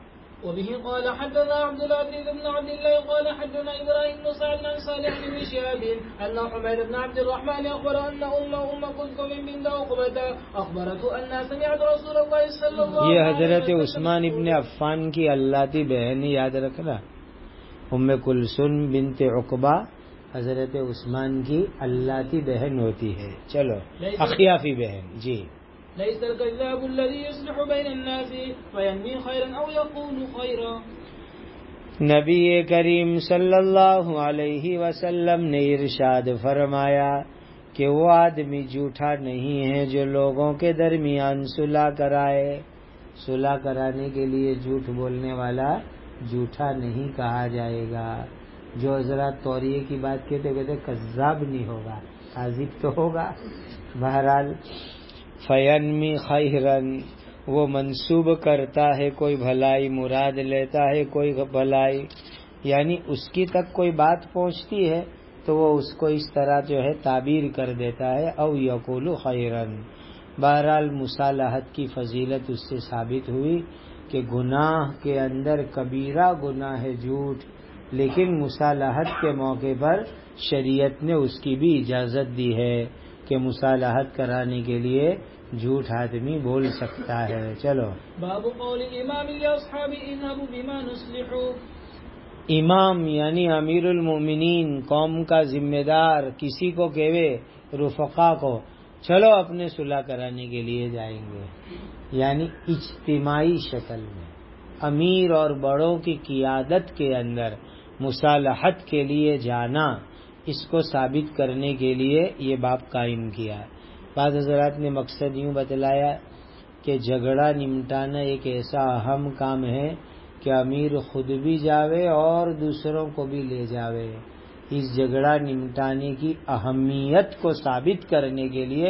وبه قال حدثنا عبد العزيز بن عبد الله قال حدثنا ابراهيم بن سعد عن صالح بن شهاب ان حميد بن عبد الرحمن اخبر ان ام ام كلثوم بنت عقبة اخبرته ان سمعت رسول الله صلى الله یہ عليه حضرت وسلم عثمان ابن عفان کی اللہ بہن یاد رکھنا. ام کلثوم بنت عقبہ حضرت عثمان کی اللہ بہن ہوتی ہے. چلو اخیافی بہن. جی ليس الكذاب الذي يصلح بين الناس فينمي خيرا او يقول خيرا. نبی کریم صلی اللہ علیہ وسلم نے ارشاد فرمایا کہ وہ آدمی جھوٹا نہیں ہے جو لوگوں کے درمیان صلح کرائے. صلح کرانے کے لیے جھوٹ بولنے والا جھوٹا نہیں کہا جائے گا. جو حضرات توریے کی بات کہتے کہتے کذاب نہیں ہوگا، کاذب تو ہوگا. بہرحال فینمی خیرن وہ منسوب کرتا ہے کوئی بھلائی، مراد لیتا ہے کوئی بھلائی، یعنی اس کی تک کوئی بات پہنچتی ہے تو وہ اس کو اس طرح جو ہے تعبیر کر دیتا ہے. او یقول خیرن. بہرحال مصالحت کی فضیلت اس سے ثابت ہوئی کہ گناہ کے اندر کبیرہ گناہ ہے جھوٹ، لیکن مصالحت کے موقع پر شریعت نے اس کی بھی اجازت دی ہے کہ مصالحت کرانے کے لیے جھوٹ آدمی بول سکتا ہے. چلو باب قول الامام لاصحاب اذهبوا بما نصلحوا. امام یعنی امیر المؤمنین، قوم کا ذمہ دار، کسی کو کہوے رفقا کو چلو اپنے صلح کرانے کے لیے جائیں گے، یعنی اجتماعی شکل میں امیر اور بڑوں کی قیادت کے اندر مصالحت کے لیے جانا، اس کو ثابت کرنے کے لیے یہ باب قائم کیا. بعض حضرات نے مقصد یوں بتلایا کہ جھگڑا نمٹانا ایک ایسا اہم کام ہے کہ امیر خود بھی جاوے اور دوسروں کو بھی لے جاوے. اس جھگڑا نمٹانے کی اہمیت کو ثابت کرنے کے لیے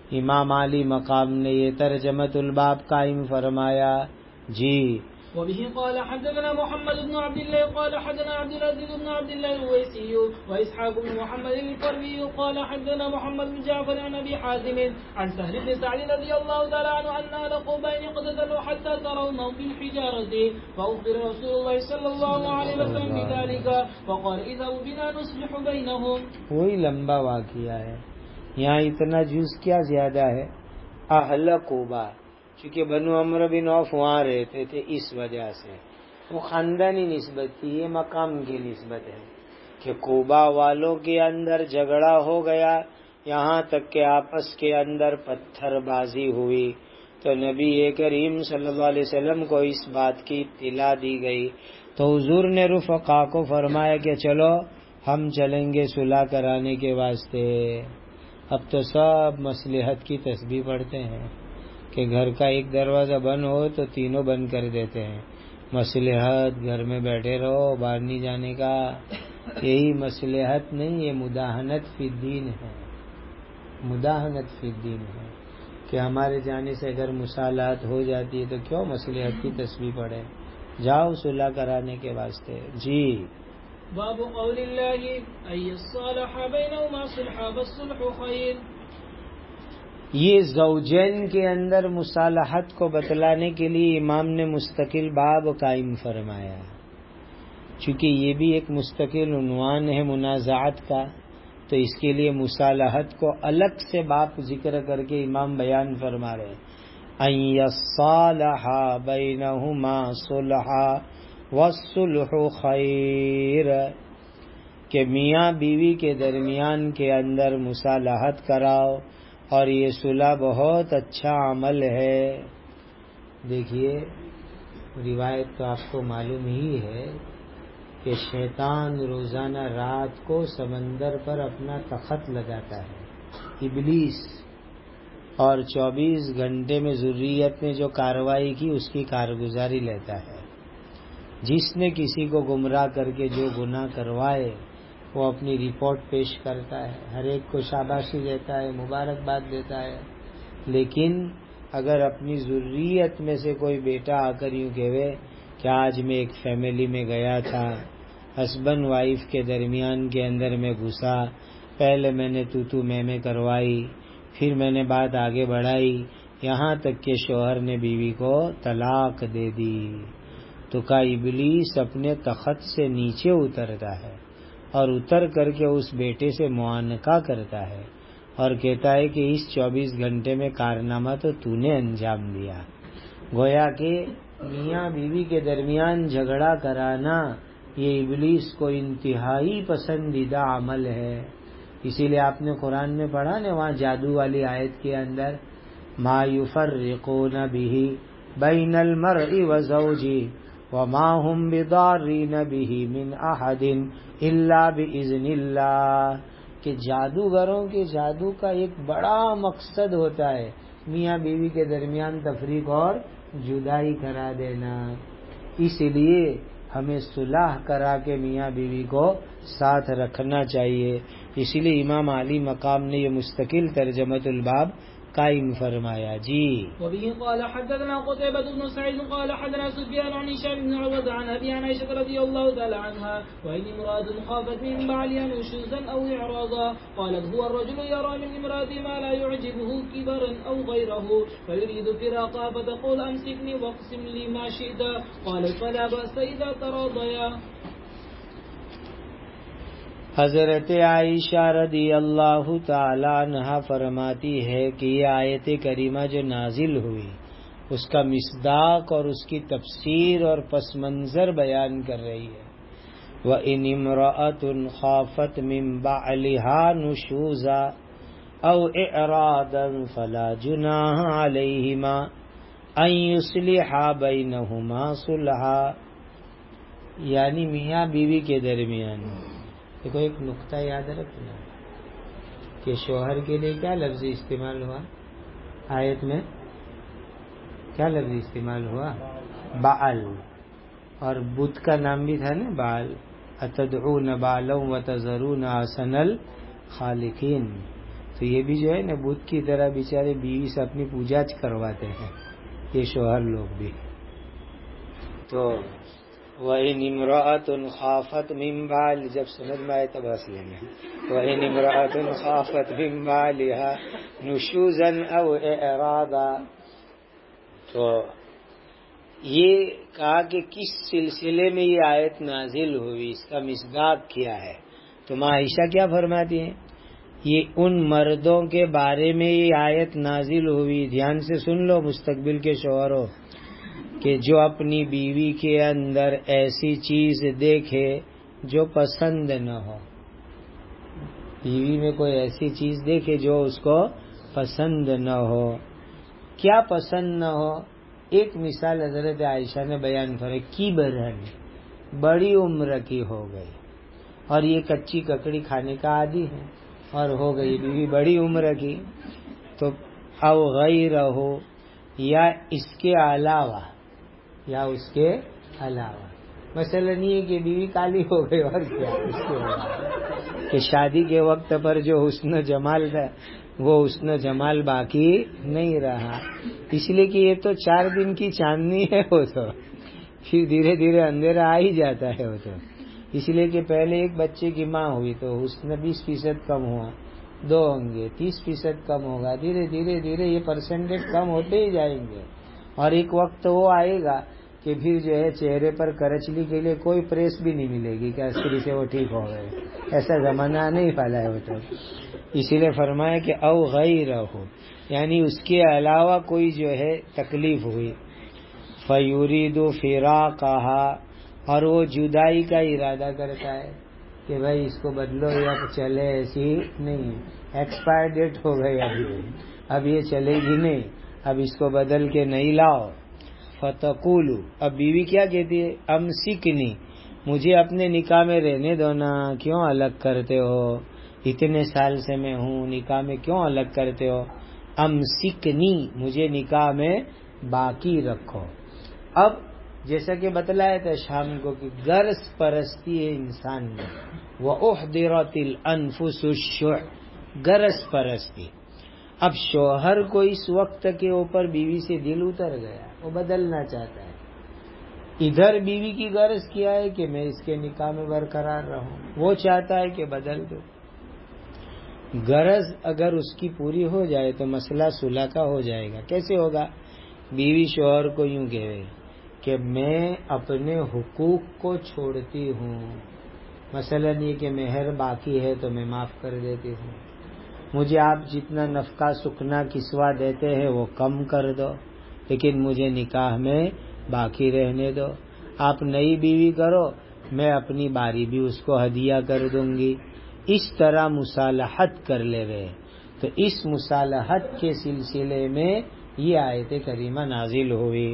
امام علی مقام نے یہ ترجمۃ الباب قائم فرمایا. جی. وبه قال حدثنا محمد بن عبد الله قال حدثنا عبد العزيز بن عبد الله الويسي وإسحاق بن محمد الكربي قال حدثنا محمد بن جعفر عن أبي حازم عن سهل بن سعد رضي الله تعالى عنه أن أهل قبين اقتتلوا حتى ترونهم بالحجارة فأخبر رسول الله صلى الله عليه وسلم بذلك فقال اذهبوا بنا نصلح بينهم. وہی لمبا واقعہ ہے. یہاں اتنا جز کیا زیادہ ہے. اہل قبا چونکہ بنو عمرو بن عوف وہاں رہتے تھے اس وجہ سے وہ خاندانی نسبت تھی. یہ مقام کی نسبت ہے کہ قبا والوں کے اندر جھگڑا ہو گیا یہاں تک کہ آپس کے اندر پتھر بازی ہوئی تو نبی کریم صلی اللہ علیہ وسلم کو اس بات کی اطلاع دی گئی تو حضور نے رفقا کو فرمایا کہ چلو ہم چلیں گے صلح کرانے کے واسطے. اب تو سب مصلحت کی تسبیح پڑھتے ہیں کہ گھر کا ایک دروازہ بند ہو تو تینوں بند کر دیتے ہیں. مصلحت گھر میں بیٹھے رہو باہر نہیں جانے کا. یہی مصلحت نہیں، یہ مداہنت فی الدین ہے. مداہنت فی الدین ہے کہ ہمارے جانے سے اگر مصالحت ہو جاتی ہے تو کیوں مصلحت کی تسبیح پڑھے. جاؤ صلح کرانے کے واسطے. جی. باب قول اللہ ای الصالح بینہما صلحا والصلح خیر. یہ زوجین کے اندر مصالحت کو بتلانے کے لیے امام نے مستقل باب قائم فرمایا چونکہ یہ بھی ایک مستقل عنوان ہے منازعات کا تو اس کے لیے مصالحت کو الگ سے باب ذکر کر کے امام بیان فرما رہے ان یصالح بینہما صلحا والصلح خیر کہ میاں بیوی کے درمیان کے اندر مصالحت کراؤ اور یہ صلح بہت اچھا عمل ہے. دیکھیے روایت تو آپ کو معلوم ہی ہے کہ شیطان روزانہ رات کو سمندر پر اپنا تخت لگاتا ہے ابلیس اور چوبیس گھنٹے میں ذریت نے جو کارروائی کی اس کی کارگزاری لیتا ہے. جس نے کسی کو گمراہ کر کے جو گناہ کروائے وہ اپنی رپورٹ پیش کرتا ہے، ہر ایک کو شاباشی دیتا ہے، مبارکباد دیتا ہے. لیکن اگر اپنی ذریت میں سے کوئی بیٹا آ کر یوں کہے کہ آج میں ایک فیملی میں گیا تھا، ہسبینڈ وائف کے درمیان کے اندر میں گھسا، پہلے میں نے تو تو میں میں کروائی، پھر میں نے بات آگے بڑھائی یہاں تک کہ شوہر نے بیوی کو طلاق دے دی تو کا ابلیس اپنے تخت سے نیچے اترتا ہے اور اتر کر کے اس بیٹے سے معانقہ کرتا ہے اور کہتا ہے کہ اس چوبیس گھنٹے میں کارنامہ تو تو نے انجام دیا. گویا کہ میاں بیوی کے درمیان جھگڑا کرانا یہ ابلیس کو انتہائی پسندیدہ عمل ہے. اسی لیے آپ نے قرآن میں پڑھا نا وہاں جادو والی آیت کے اندر ما یفرقون بہ بین المرء وزوجہ وما هم بضارین بہ من احد الا باذن اللہ کہ جادوگروں کے جادو کا ایک بڑا مقصد ہوتا ہے میاں بیوی کے درمیان تفریق اور جدائی کرا دینا. اس لیے ہمیں صلح کرا کے میاں بیوی کو ساتھ رکھنا چاہیے. اسی لیے امام علی مقام نے یہ مستقل ترجمۃ الباب قائم فرمایا. جی. وبه قال حدثنا قتيبة بن سعيد قال حدثنا سفيان عن هشام بن عروة عن أبي عن عائشة رضي الله تعالى عنها وإن امرأة خافت من بعلها نشوزا أو إعراضا قالت هو الرجل يرى من امرأته ما لا يعجبه كبرا أو غيره فيريد فراقها فتقول أمسكني واقسم لي ما شئت قالت فلا بأس إذا تراضيا. حضرت عائشہ رضی اللہ تعالی عنہا فرماتی ہے کہ یہ آیت کریمہ جو نازل ہوئی اس کا مصداق اور اس کی تفسیر اور پس منظر بیان کر رہی ہے. وَإِنِ امْرَأَةٌ خَافَتْ مِنْ بَعْلِهَا نُشُوزًا أَوْ إِعْرَاضًا فَلَا جُنَاحَ عَلَيْهِمَا أَنْ يُصْلِحَا بَيْنَهُمَا صُلْحًا یعنی میاں بیوی کے درمیان. دیکھو ایک نقطہ یاد رکھنا کہ شوہر کے لیے کیا لفظ استعمال ہوا آیت میں، کیا لفظ استعمال ہوا بعل، اور بت کا نام بھی تھا نا بعل. اتدعون بعلا وتذرون احسن الخالقین. تو یہ بھی جو ہے نا بت کی طرح بیچارے بیوی سے اپنی پوجا کرواتے ہیں یہ شوہر لوگ بھی. تو وَإِنِ امْرَأَةٌ خَافَتْ مِنْ بَعْلِهَا، جب سمجھ میں آئے تب ہنس لینا. وَإِنِ امْرَأَةٌ خَافَتْ مِنْ بَعْلِهَا نُشُوزًا أَوْ إِعْرَاضًا. تو یہ کہا کہ کس سلسلے میں یہ آیت نازل ہوئی، اس کا مصداق کیا ہے. تو ماں عائشہ کیا فرماتی ہیں، یہ ان مردوں کے بارے میں یہ آیت نازل ہوئی، دھیان سے سن لو مستقبل کے شوہروں، کہ جو اپنی بیوی کے اندر ایسی چیز دیکھے جو پسند نہ ہو. بیوی میں کوئی ایسی چیز دیکھے جو اس کو پسند نہ ہو. کیا پسند نہ ہو؟ ایک مثال حضرت عائشہ نے بیان فرمائی، کی برہن بڑی عمر کی ہو گئی اور یہ کچی ککڑی کھانے کا عادی ہے اور ہو گئی بیوی بڑی عمر کی، تو او غیرہ ہو یا اس کے علاوہ یا اس کے علاوہ. مسئلہ نہیں ہے کہ بیوی کالی ہو گئی اور کیا اس کے علاوہ، کہ شادی کے وقت پر جو حسن و جمال تھا وہ حسن و جمال باقی نہیں رہا، اس لیے کہ یہ تو چار دن کی چاندنی ہے، وہ تو پھر دھیرے دھیرے اندھیرا آ ہی جاتا ہے. وہ تو اس لیے کہ پہلے ایک بچے کی ماں ہوئی تو حسن بیس فیصد کم ہوا، دو ہوں گے تیس فیصد کم ہوگا، دھیرے دھیرے دھیرے یہ پرسنٹیج کم ہوتے ہی جائیں گے، اور ایک وقت وہ آئے گا کہ پھر جو ہے چہرے پر کرچلی کے لیے کوئی پریس بھی نہیں ملے گی کہ استری سے وہ ٹھیک ہو گئے. ایسا زمانہ نہیں پھیلا ہے وہ تو. اسی لیے فرمایا کہ او غیرہ ہو، یعنی اس کے علاوہ کوئی جو ہے تکلیف ہوئی. فیورید فراقہا، اور وہ جدائی کا ارادہ کرتا ہے کہ بھائی اس کو بدلو یا چلے، ایسی نہیں، ایکسپائر ڈیٹ ہو گئی ابھی، اب یہ چلے گی نہیں، اب اس کو بدل کے نہیں لاؤ. فتقولو، اب بیوی کیا کہتی ہے، امسکنی، مجھے اپنے نکاح میں رہنے دو نا، کیوں الگ کرتے ہو، اتنے سال سے میں ہوں، نکاح میں کیوں الگ کرتے ہو. امسکنی، مجھے نکاح میں باقی رکھو. اب جیسا کہ بتلایا تھا شام کو کہ غرض پرستی ہے انسان میں، وَأُحْضِرَتِ الْأَنفُسُ الشُّحَّ، غرض پرستی. اب شوہر کو اس وقت کے اوپر بیوی سے دل اتر گیا، وہ بدلنا چاہتا ہے. ادھر بیوی کی غرض کیا ہے کہ میں اس کے نکاح میں برقرار رہوں، وہ چاہتا ہے کہ بدل دو. غرض اگر اس کی پوری ہو جائے تو مسئلہ صلح کا ہو جائے گا. کیسے ہوگا؟ بیوی شوہر کو یوں کہے کہ میں اپنے حقوق کو چھوڑتی ہوں، مثلا یہ کہ مہر باقی ہے تو میں معاف کر دیتی ہوں، مجھے آپ جتنا نفقہ سکنا کسوا دیتے ہیں وہ کم کر دو، لیکن مجھے نکاح میں باقی رہنے دو. آپ نئی بیوی کرو، میں اپنی باری بھی اس کو ہدیہ کر دوں گی. اس طرح مصالحت کر لے گئے. تو اس مصالحت کے سلسلے میں یہ آیت کریمہ نازل ہوئی.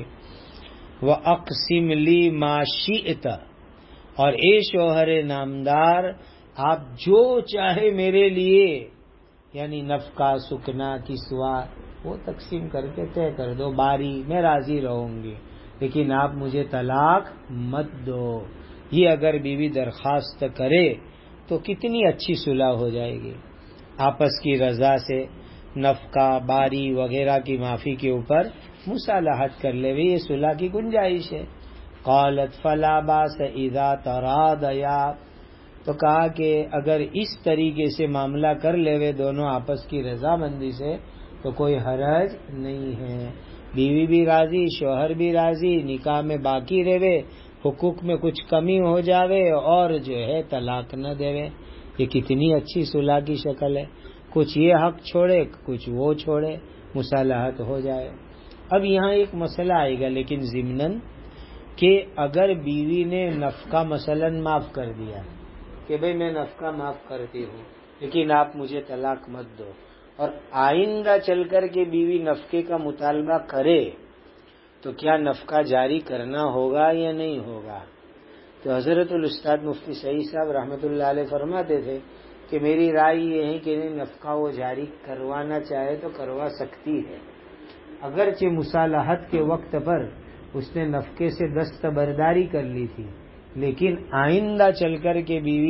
وَأَقْسِمْ لِي مَا شِئْتَ، اور اے شوہر نامدار آپ جو چاہے میرے لیے، یعنی نفقہ سکنا کسوا وہ تقسیم کر کے طے کر دو، باری میں راضی رہوں گی، لیکن آپ مجھے طلاق مت دو. یہ اگر بیوی درخواست کرے تو کتنی اچھی صلح ہو جائے گی. آپس کی رضا سے نفقہ باری وغیرہ کی معافی کے اوپر مصالحت کر لے، یہ صلح کی گنجائش ہے. قالت فلا باس اذا تراضیا، تو کہا کہ اگر اس طریقے سے معاملہ کر لے وے دونوں آپس کی رضامندی سے تو کوئی حرج نہیں ہے. بیوی بھی راضی، شوہر بھی راضی، نکاح میں باقی رہے، حقوق میں کچھ کمی ہو جاوے اور جو ہے طلاق نہ دے. یہ کتنی اچھی صلح کی شکل ہے. کچھ یہ حق چھوڑے کچھ وہ چھوڑے، مصالحت ہو جائے. اب یہاں ایک مسئلہ آئے گا لیکن ضمناً، کہ اگر بیوی نے نفقہ مثلا معاف کر دیا کہ بھئی میں نفقہ معاف کرتی ہوں لیکن آپ مجھے طلاق مت دو، اور آئندہ چل کر کے بیوی نفقے کا مطالبہ کرے تو کیا نفقہ جاری کرنا ہوگا یا نہیں ہوگا؟ تو حضرت الاستاذ مفتی سعید صاحب رحمۃ اللہ علیہ فرماتے تھے کہ میری رائے یہ ہے کہ نفقہ وہ جاری کروانا چاہے تو کروا سکتی ہے، اگرچہ مصالحت کے وقت پر اس نے نفقے سے دستبرداری کر لی تھی، لیکن آئندہ چل کر کے بیوی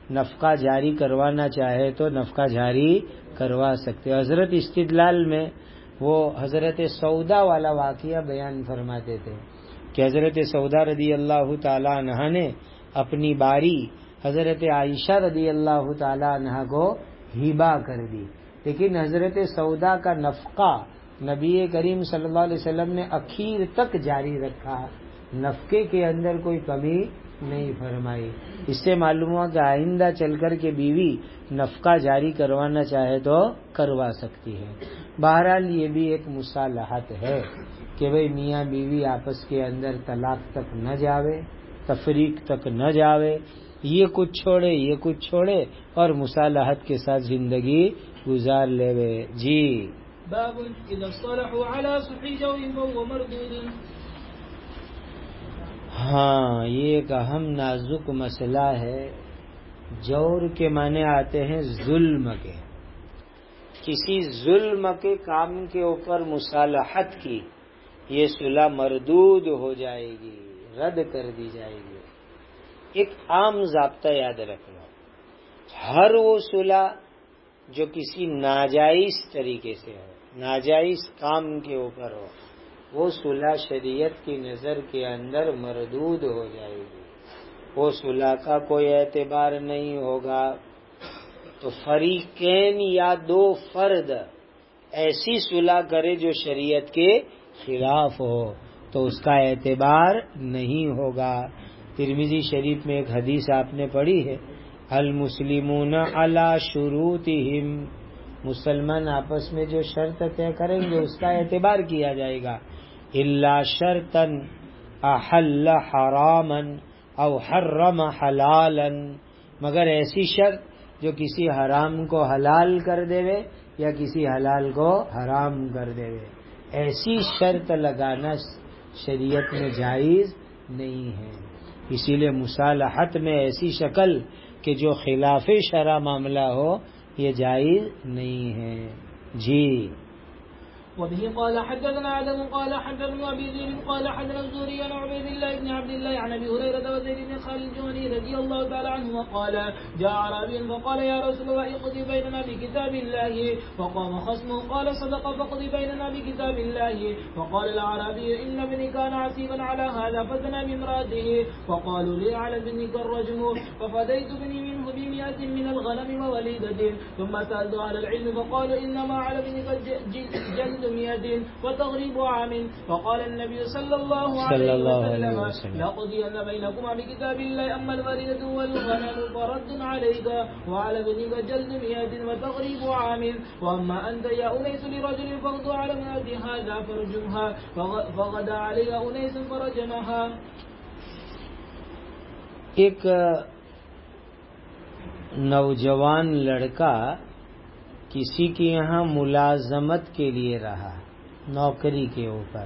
نفقہ جاری کروانا چاہے تو نفقہ جاری کروا سکتے. حضرت استدلال میں وہ حضرت سودا والا واقعہ بیان فرماتے تھے کہ حضرت سودا رضی اللہ تعالی عنہ نے اپنی باری حضرت عائشہ رضی اللہ تعالی عنہ کو ہبہ کر دی، لیکن حضرت سودا کا نفقہ نبی کریم صلی اللہ علیہ وسلم نے اخیر تک جاری رکھا، نفقے کے اندر کوئی کمی نہیں فرمائی. اس سے معلوم ہوا کہ آئندہ چل کر کے بیوی نفقہ جاری کروانا چاہے تو کروا سکتی ہے. بہرحال یہ بھی ایک مصالحت ہے کہ بھئی میاں بیوی آپس کے اندر طلاق تک نہ جاوے، تفریق تک نہ جاوے، یہ کچھ چھوڑے یہ کچھ چھوڑے اور مصالحت کے ساتھ زندگی گزار لے. جی باب اذا اصطلحوا على صحي جو فهو مردود. ہاں، یہ ایک اہم نازک مسئلہ ہے. جور کے معنی آتے ہیں ظلم کے. کسی ظلم کے کام کے اوپر مصالحت کی، یہ صلح مردود ہو جائے گی، رد کر دی جائے گی. ایک عام ضابطہ یاد رکھنا، ہر وہ صلح جو کسی ناجائز طریقے سے ہو، ناجائز کام کے اوپر ہو، وہ صلح شریعت کی نظر کے اندر مردود ہو جائے گی، وہ صلح کا کوئی اعتبار نہیں ہوگا. تو فریقین یا دو فرد ایسی صلح کرے جو شریعت کے خلاف ہو تو اس کا اعتبار نہیں ہوگا. ترمذی شریف میں ایک حدیث آپ نے پڑھی ہے، المسلمون علی شروطہم، مسلمان آپس میں جو شرط طے کریں گے اس کا اعتبار کیا جائے گا. الا شرطا احل حراما او حرم حلالا، مگر ایسی شرط جو کسی حرام کو حلال کر دے یا کسی حلال کو حرام کر دے، ایسی شرط لگانا شریعت میں جائز نہیں ہے. اسی لیے مصالحت میں ایسی شکل کہ جو خلاف شرع معاملہ ہو یہ جائز نہیں ہے. جی وبه قال حدثنا آدم قال حدثنا أبي ذئب قال حدثنا الزهري عن عبيد الله بن عبد الله عن أبي هريرة وزيد بن خالد الجهني رضي الله تعالى عنهما قال جاء أعرابي فقال يا رسول الله اقضي بيننا بكتاب الله، فقام خصمه قال صدق فاقضي بيننا بكتاب الله. فقال الأعرابي إن ابني كان عسيبا على هذا فزنى بامرأته، فقالوا لي على ابنك الرجم، ففديت ابني منه بمئة من الغنم ووليدة. ثم سألت على العلم فقالوا إنما على ابنك جلد مئة وتغريب عام. فقال النبي صلى الله عليه وسلم لقضين بينكما بكتاب الله، أما الوليدة والغنم فرد عليك وعلى ابنك جلد مئة وتغريب عام. وأما أنت يا أنيس لرجل فاغدو على امرأة هذا فرجمها، فغدا علي أنيس فرجمها. ایک نوجوان لڑکا کسی کے یہاں ملازمت کے لیے رہا، نوکری کے اوپر،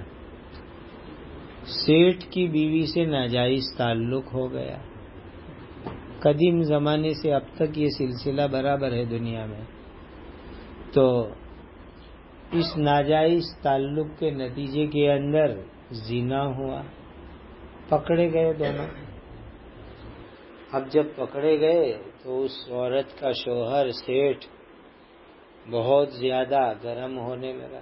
سیٹھ کی بیوی سے ناجائز تعلق ہو گیا. قدیم زمانے سے اب تک یہ سلسلہ برابر ہے دنیا میں. تو اس ناجائز تعلق کے نتیجے کے اندر زنا ہوا، پکڑے گئے دونوں. اب جب پکڑے گئے تو اس عورت کا شوہر سیٹھ بہت زیادہ گرم ہونے لگا.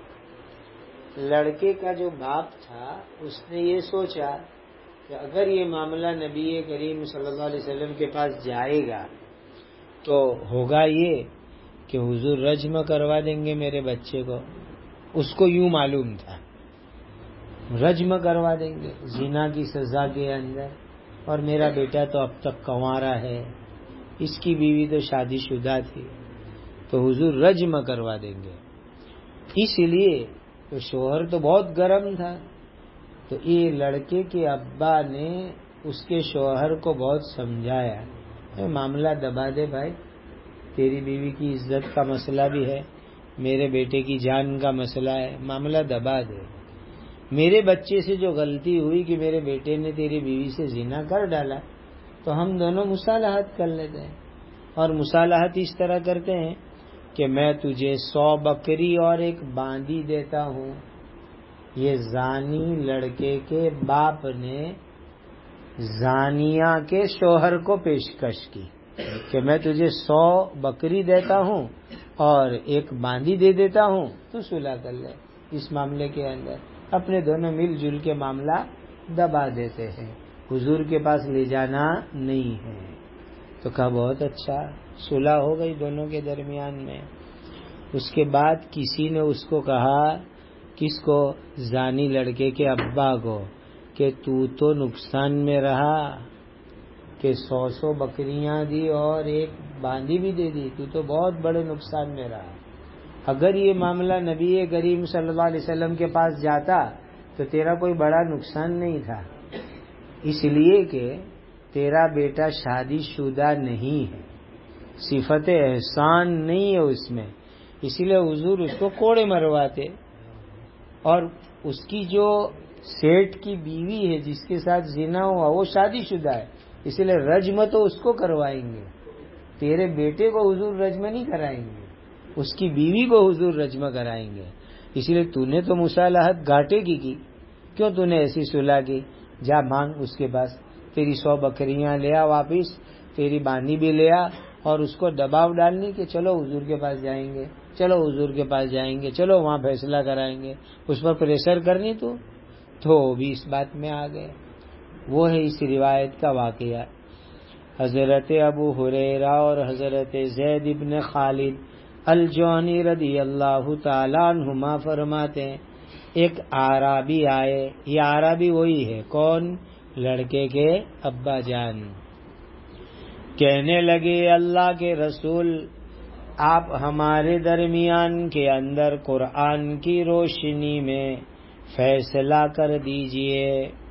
لڑکے کا جو باپ تھا اس نے یہ سوچا کہ اگر یہ معاملہ نبی کریم صلی اللہ علیہ وسلم کے پاس جائے گا تو ہوگا یہ کہ حضور رجم کروا دیں گے میرے بچے کو. اس کو یوں معلوم تھا رجم کروا دیں گے زنا کی سزا کے اندر، اور میرا بیٹا تو اب تک کنوارا ہے، اس کی بیوی تو شادی شدہ تھی، تو حضور رجم کروا دیں گے. اس لیے تو شوہر تو بہت گرم تھا، تو یہ لڑکے کے ابا نے اس کے شوہر کو بہت سمجھایا، معاملہ دبا دے بھائی، تیری بیوی کی عزت کا مسئلہ بھی ہے، میرے بیٹے کی جان کا مسئلہ ہے، معاملہ دبا دے. میرے بچے سے جو غلطی ہوئی کہ میرے بیٹے نے تیری بیوی سے زنا کر ڈالا، تو ہم دونوں مصالحت کر لیتے ہیں. اور مصالحت اس طرح کرتے ہیں کہ میں تجھے سو بکری اور ایک باندی دیتا ہوں. یہ زانی لڑکے کے باپ نے زانیہ کے شوہر کو پیشکش کی. کہ میں تجھے سو بکری دیتا ہوں اور ایک باندی دے دیتا ہوں، تو صلح کر لے اس معاملے کے اندر. اپنے دونوں مل جل کے معاملہ دبا دیتے ہیں، حضور کے پاس لے جانا نہیں ہے. تو کہا بہت اچھا، صلح ہو گئی دونوں کے درمیان میں. اس کے بعد کسی نے اس کو کہا، کس کو؟ زانی لڑکے کے ابا کو، کہ تو تو نقصان میں رہا کہ سو سو بکریاں دی اور ایک باندی بھی دے دی، تو تو بہت بڑے نقصان میں رہا. اگر یہ معاملہ نبی کریم صلی اللہ علیہ وسلم کے پاس جاتا تو تیرا کوئی بڑا نقصان نہیں تھا، اس لیے کہ تیرا بیٹا شادی شدہ نہیں ہے، صفت احسان نہیں ہے اس میں، اسی لیے حضور اس کو کوڑے مرواتے. اور اس کی جو سیٹ کی بیوی ہے جس کے ساتھ زنا ہوا وہ شادی شدہ ہے، اس لیے رجم تو اس کو کروائیں گے، تیرے بیٹے کو حضور رجم نہیں کرائیں گے، اس کی بیوی کو حضور رجم کرائیں گے. اس لیے تو نے تو مصالحت گھاٹے کی کی، کیوں تو نے ایسی صلح کی؟ جا مانگ اس کے پاس، تیری سو بکریاں لیا واپس، تیری باندی بھی لیا، اور اس کو دباؤ ڈالنی کہ چلو حضور کے پاس جائیں گے، چلو حضور کے پاس جائیں گے، چلو وہاں فیصلہ کرائیں گے، اس پر پریشر کرنی تو تو بھی اس بات میں آ گئے. وہ ہے اس روایت کا واقعہ. حضرت ابو ہریرہ اور حضرت زید ابن خالد الجہنی رضی اللہ تعالیٰ عنہما فرماتے ہیں ایک اعرابی آئے. یہ اعرابی وہی ہے کون؟ لڑکے کے ابا جان. کہنے لگے اللہ کے رسول آپ ہمارے درمیان کے اندر قرآن کی روشنی میں فیصلہ کر دیجئے.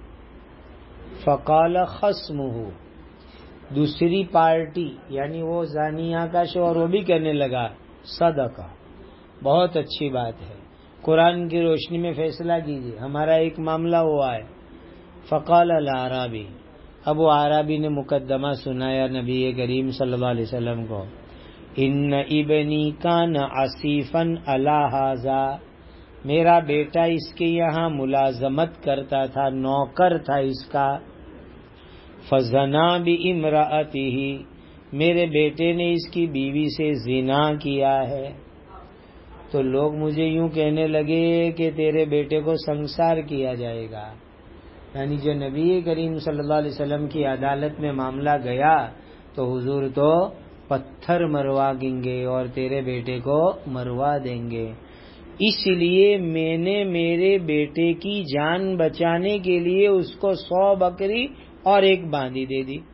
فقال خصمہ، دوسری پارٹی یعنی وہ زانیہ کا شوہر وہ بھی کہنے لگا صدقہ، بہت اچھی بات ہے، قرآن کی روشنی میں فیصلہ کیجئے، ہمارا ایک معاملہ ہوا ہے. فقال الاعرابی، اب وہ اعرابی نے مقدمہ سنایا نبی کریم صلی اللہ علیہ وسلم کو. ان ابنی کان عصیفا علی ھذا، میرا بیٹا اس کے یہاں ملازمت کرتا تھا، نوکر تھا اس کا. فزنا بامرأتہ، میرے بیٹے نے اس کی بیوی سے زنا کیا ہے. تو لوگ مجھے یوں کہنے لگے کہ تیرے بیٹے کو سنسار کیا جائے گا، یعنی جو نبی کریم صلی اللہ علیہ وسلم کی عدالت میں معاملہ گیا تو حضور تو پتھر مروا دیں گے اور تیرے بیٹے کو مروا دیں گے. اس لیے میں نے میرے بیٹے کی جان بچانے کے لیے اس کو سو بکری اور ایک باندی دے دی.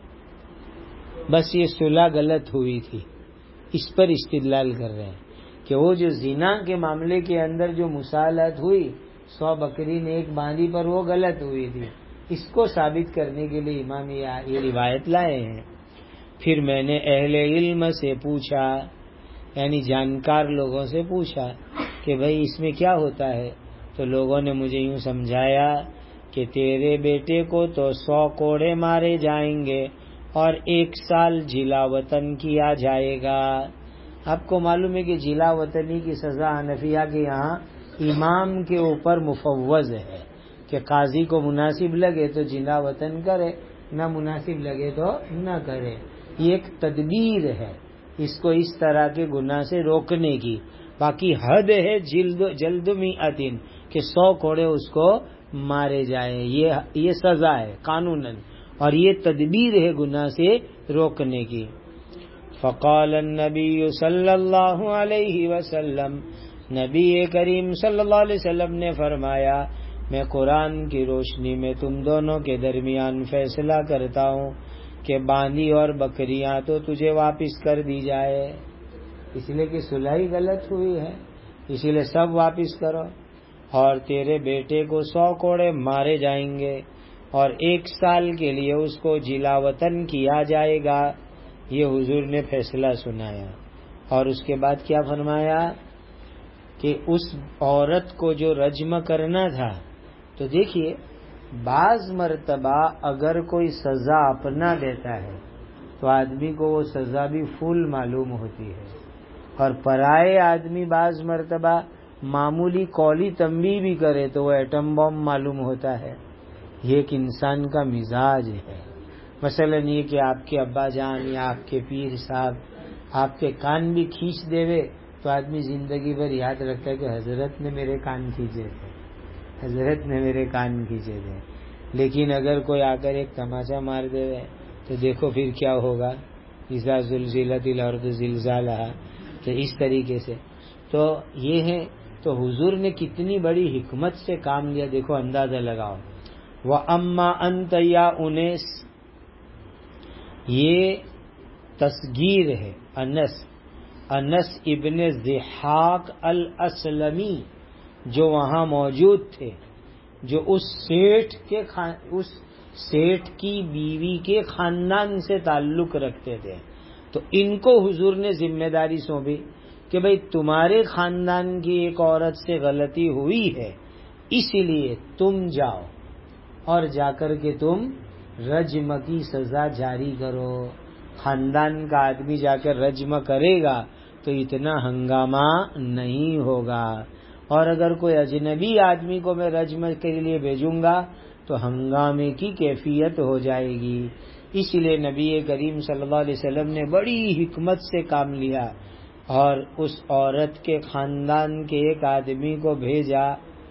بس یہ صلح غلط ہوئی تھی، اس پر استدلال کر رہے ہیں کہ وہ جو زنا کے معاملے کے اندر جو مصالحت ہوئی سو بکری نے ایک باندی پر، وہ غلط ہوئی تھی. اس کو ثابت کرنے کے لیے امام یہ روایت لائے ہیں. پھر میں نے اہل علم سے پوچھا، یعنی جانکار لوگوں سے پوچھا کہ بھئی اس میں کیا ہوتا ہے. تو لوگوں نے مجھے یوں سمجھایا کہ تیرے بیٹے کو تو سو کوڑے مارے جائیں گے اور ایک سال جلا وطن کیا جائے گا. آپ کو معلوم ہے کہ جلا وطنی کی سزا حنفیہ کے یہاں امام کے اوپر مفوض ہے کہ قاضی کو مناسب لگے تو جلا وطن کرے، نہ مناسب لگے تو نہ کرے. یہ ایک تدبیر ہے اس کو اس طرح کے گناہ سے روکنے کی. باقی حد ہے جلد جلد میعتن کہ سو کوڑے اس کو مارے جائیں، یہ یہ سزا ہے قانوناً، اور یہ تدبیر ہے گناہ سے روکنے کی. فقال النبی صلی اللہ علیہ وسلم، نبی کریم صلی اللہ علیہ وسلم نے فرمایا میں قرآن کی روشنی میں تم دونوں کے درمیان فیصلہ کرتا ہوں کہ باندی اور بکریاں تو تجھے واپس کر دی جائے، اس لیے کہ صلح ہی غلط ہوئی ہے، اسی لیے سب واپس کرو، اور تیرے بیٹے کو سو کوڑے مارے جائیں گے اور ایک سال کے لیے اس کو جلا وطن کیا جائے گا. یہ حضور نے فیصلہ سنایا. اور اس کے بعد کیا فرمایا کہ اس عورت کو جو رجم کرنا تھا، تو دیکھیے بعض مرتبہ اگر کوئی سزا اپنا دیتا ہے تو آدمی کو وہ سزا بھی فل معلوم ہوتی ہے، اور پرائے آدمی بعض مرتبہ معمولی قولی تنبیہ بھی کرے تو وہ ایٹم بم معلوم ہوتا ہے. یہ ایک انسان کا مزاج ہے. مثلا یہ کہ آپ کے ابا جان یا آپ کے پیر صاحب آپ کے کان بھی کھینچ دے تو آدمی زندگی بھر یاد رکھتا ہے کہ حضرت نے میرے کان کھینچے تھے، حضرت نے میرے کان کھینچے تھے. لیکن اگر کوئی آ کر ایک تماچا مار دے تو دیکھو پھر کیا ہوگا. اذا زلزلت الارض زلزالہا. تو اس طریقے سے تو یہ ہے. تو حضور نے کتنی بڑی حکمت سے کام لیا، دیکھو اندازہ لگاؤ. وَأَمَّا أَنْتَ يَا أُنَيْسَ، یہ تصغیر ہے. انس انس ابن ضحاک الاسلمی جو وہاں موجود تھے، جو اس سیٹھ کے خان اس سیٹھ کی بیوی کے خاندان سے تعلق رکھتے تھے، تو ان کو حضور نے ذمہ داری سونپی کہ بھئی تمہارے خاندان کی ایک عورت سے غلطی ہوئی ہے، اس لیے تم جاؤ اور جا کر کے تم رجم کی سزا جاری کرو. خاندان کا آدمی جا کر رجم کرے گا تو اتنا ہنگامہ نہیں ہوگا، اور اگر کوئی اجنبی آدمی کو میں رجم کے لیے بھیجوں گا تو ہنگامے کی کیفیت ہو جائے گی. اس لیے نبی کریم صلی اللہ علیہ وسلم نے بڑی حکمت سے کام لیا اور اس عورت کے خاندان کے ایک آدمی کو بھیجا.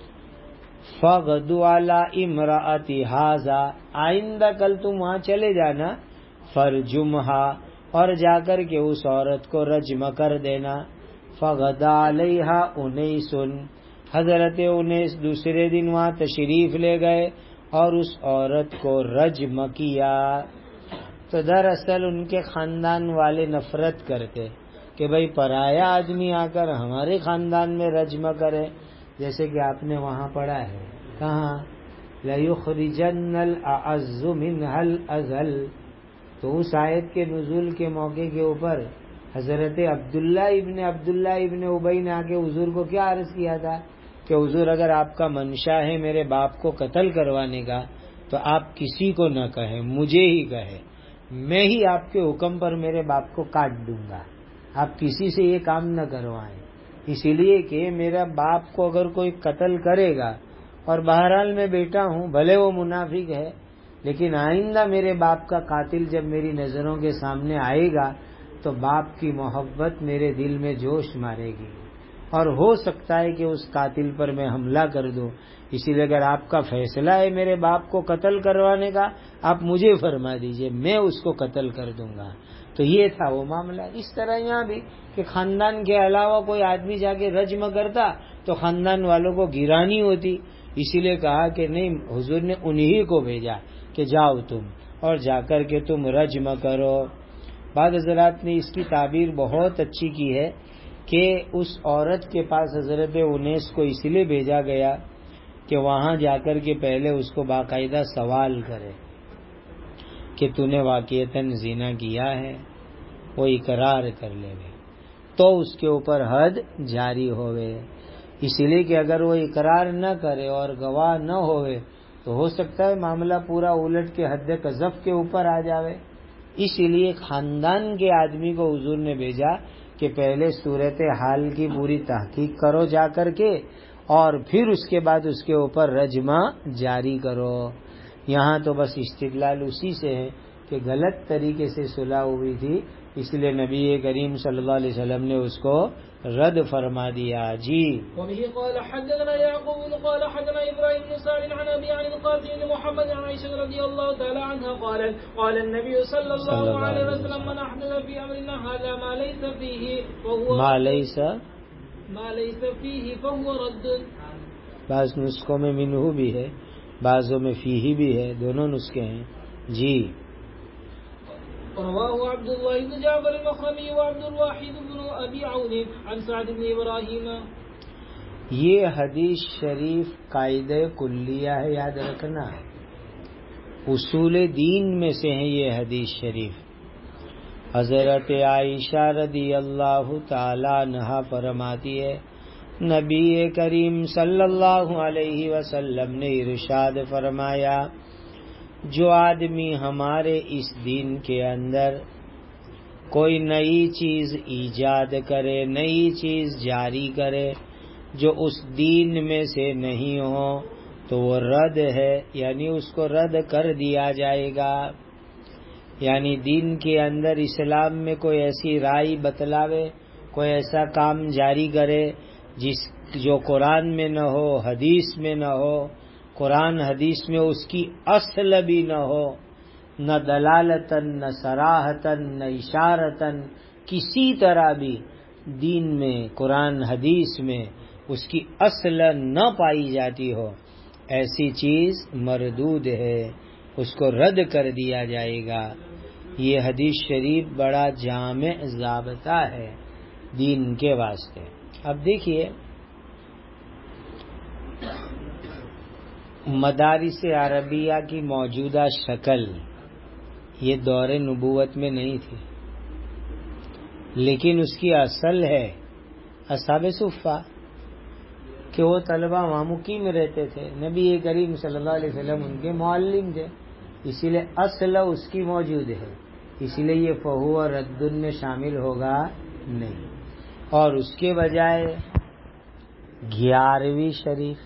فَغْدُ عَلَىٰ امْرَأَتِ هَٰذَا، آئندہ کل تم وہاں چلے جانا. فَرْجُمْهَا، اور جا کر کے اس عورت کو رجم کر دینا. فَغَدَا عَلَيْهَا أُنَيْسٌ، حضرت انیس دوسرے دن وہاں تشریف لے گئے اور اس عورت کو رجم کیا. تو دراصل ان کے خاندان والے نفرت کرتے کہ بھئی پرایا آدمی آ کر ہمارے خاندان میں رجم کرے. جیسے کہ آپ نے وہاں پڑھا ہے کہاں لَيُخْرِجَنَّ الْأَعَزُّ مِنْهَا الْأَذَلَّ. تو اس آیت کے نزول کے موقع کے اوپر حضرت عبداللہ ابن عبداللہ ابن ابی نے آ کے حضور کو کیا عرض کیا تھا کہ حضور اگر آپ کا منشا ہے میرے باپ کو قتل کروانے کا تو آپ کسی کو نہ کہیں، مجھے ہی کہے، میں ہی آپ کے حکم پر میرے باپ کو کاٹ دوں گا، آپ کسی سے یہ کام نہ کروائیں. اس لیے کہ میرا باپ کو اگر کوئی قتل کرے گا، اور بہرحال میں بیٹا ہوں، بھلے وہ منافق ہے، لیکن آئندہ میرے باپ کا قاتل جب میری نظروں کے سامنے آئے گا تو باپ کی محبت میرے دل میں جوش مارے گی اور ہو سکتا ہے کہ اس قاتل پر میں حملہ کر دوں. اسی لیے اگر آپ کا فیصلہ ہے میرے باپ کو قتل کروانے کا، آپ مجھے فرما دیجئے، میں اس کو قتل کر دوں گا. تو یہ تھا وہ معاملہ. اس طرح یہاں بھی کہ خاندان کے علاوہ کوئی آدمی جا کے رجم کرتا تو خاندان والوں کو گرانی ہوتی. اسی لیے کہا کہ نہیں، حضور نے انہی کو بھیجا کہ جاؤ تم اور جا کر کے تم رجم کرو. بعض حضرات نے اس کی تعبیر بہت اچھی کی ہے کہ اس عورت کے پاس حضرت انیس کو اس لیے بھیجا گیا کہ وہاں جا کر کے پہلے اس کو باقاعدہ سوال کرے کہ تو نے واقعتاً زنا کیا ہے، وہ اقرار کر لے گے تو اس کے اوپر حد جاری ہوئے. اس لیے کہ اگر وہ اقرار نہ کرے اور گواہ نہ ہوئے تو ہو سکتا ہے معاملہ پورا الٹ کے حد قذف کے اوپر آ جاوے. اس لیے خاندان کے آدمی کو حضور نے بھیجا کہ پہلے صورت حال کی پوری تحقیق کرو جا کر کے، اور پھر اس کے بعد اس کے اوپر رجمہ جاری کرو. یہاں تو بس استدلال اسی سے ہے کہ غلط طریقے سے صلح ہوئی تھی، اس لیے نبی کریم صلی اللہ علیہ وسلم نے اس کو رد فرما دیا. جی. وبه قال حدثنا يعقوب قال حدثنا ابراهيم بن سعد عن ابي عن القاسم بن محمد عن عائشه رضي الله تعالى عنها قالت قال النبي صلى الله عليه وسلم من احدث في امرنا هذا ما ليس فيه فهو ما ليس ما ليس فيه فهو رد. بعض نسخوں میں منہ بھی ہے، بعضوں میں فیہ بھی ہے، دونوں نسخے ہیں. جی. رواه عبد الله بن جعفر المخرمي وعبد الواحد بن ابي عون عن سعد بن ابراهيم. یہ حدیث شریف قاعدہ کلیہ ہے، یاد رکھنا، اصول دین میں سے ہیں یہ حدیث شریف. حضرت عائشہ رضی اللہ تعالی عنہا فرماتی ہے نبی کریم صلی اللہ علیہ وسلم نے ارشاد فرمایا جو آدمی ہمارے اس دین کے اندر کوئی نئی چیز ایجاد کرے، نئی چیز جاری کرے جو اس دین میں سے نہیں ہو تو وہ رد ہے، یعنی اس کو رد کر دیا جائے گا. یعنی دین کے اندر اسلام میں کوئی ایسی رائے بتلاوے، کوئی ایسا کام جاری کرے جس جو قرآن میں نہ ہو، حدیث میں نہ ہو، قرآن حدیث میں اس کی اصل بھی نہ ہو، نہ دلالتاً نہ صراحتاً نہ اشارتاً، کسی طرح بھی دین میں قرآن حدیث میں اس کی اصل نہ پائی جاتی ہو، ایسی چیز مردود ہے، اس کو رد کر دیا جائے گا۔ یہ حدیث شریف بڑا جامع ضابطہ ہے دین کے واسطے۔ اب دیکھیے، مدارس عربیہ کی موجودہ شکل یہ دور نبوت میں نہیں تھی، لیکن اس کی اصل ہے اصحاب صفہ، کہ وہ طلبہ وہاں مقیم رہتے تھے، نبی کریم صلی اللہ علیہ وسلم ان کے معلم تھے، اسی لیے اصل اس کی موجود ہے، اسی لیے یہ فہو رد میں شامل ہوگا نہیں۔ اور اس کے بجائے گیارہویں شریف،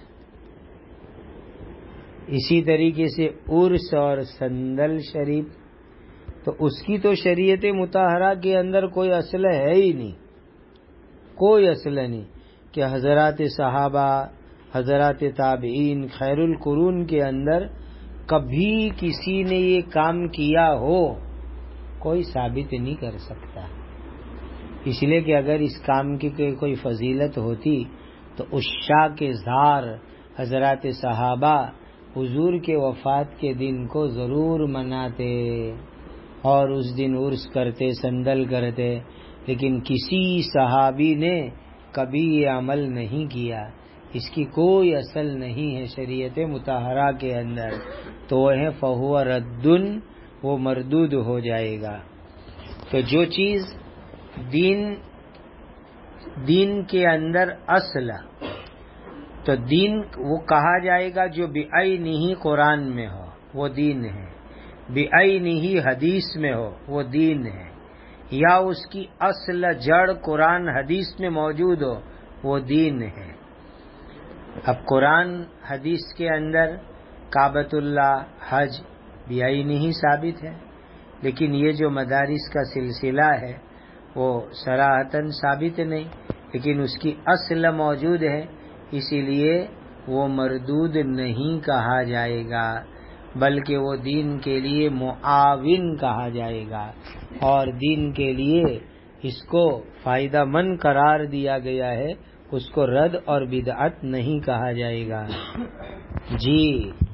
اسی طریقے سے عرس اور سندل شریف، تو اس کی تو شریعت مطہرہ کے اندر کوئی اصل ہے ہی نہیں، کوئی اصل نہیں کہ حضرات صحابہ، حضرات تابعین، خیر القرون کے اندر کبھی کسی نے یہ کام کیا ہو، کوئی ثابت نہیں کر سکتا۔ اس لیے کہ اگر اس کام کی کوئی فضیلت ہوتی تو عشاق زار حضرات صحابہ حضور کے وفات کے دن کو ضرور مناتے اور اس دن عرس کرتے، سندل کرتے، لیکن کسی صحابی نے کبھی یہ عمل نہیں کیا، اس کی کوئی اصل نہیں ہے شریعت مطہرہ کے اندر، تو وہ ہے فہو ردن، وہ مردود ہو جائے گا۔ تو جو چیز دین دین کے اندر اصل، تو دین وہ کہا جائے گا جو بعینہ قرآن میں ہو وہ دین ہے، بعینہ حدیث میں ہو وہ دین ہے، یا اس کی اصل جڑ قرآن حدیث میں موجود ہو وہ دین ہے۔ اب قرآن حدیث کے اندر کعبۃ اللہ، حج بعینہ ہی ثابت ہے، لیکن یہ جو مدارس کا سلسلہ ہے وہ صراحتاً ثابت نہیں، لیکن اس کی اصل موجود ہے، اسی لیے وہ مردود نہیں کہا جائے گا، بلکہ وہ دین کے لیے معاون کہا جائے گا، اور دین کے لیے اس کو فائدہ مند قرار دیا گیا ہے، اس کو رد اور بدعت نہیں کہا جائے گا۔ جی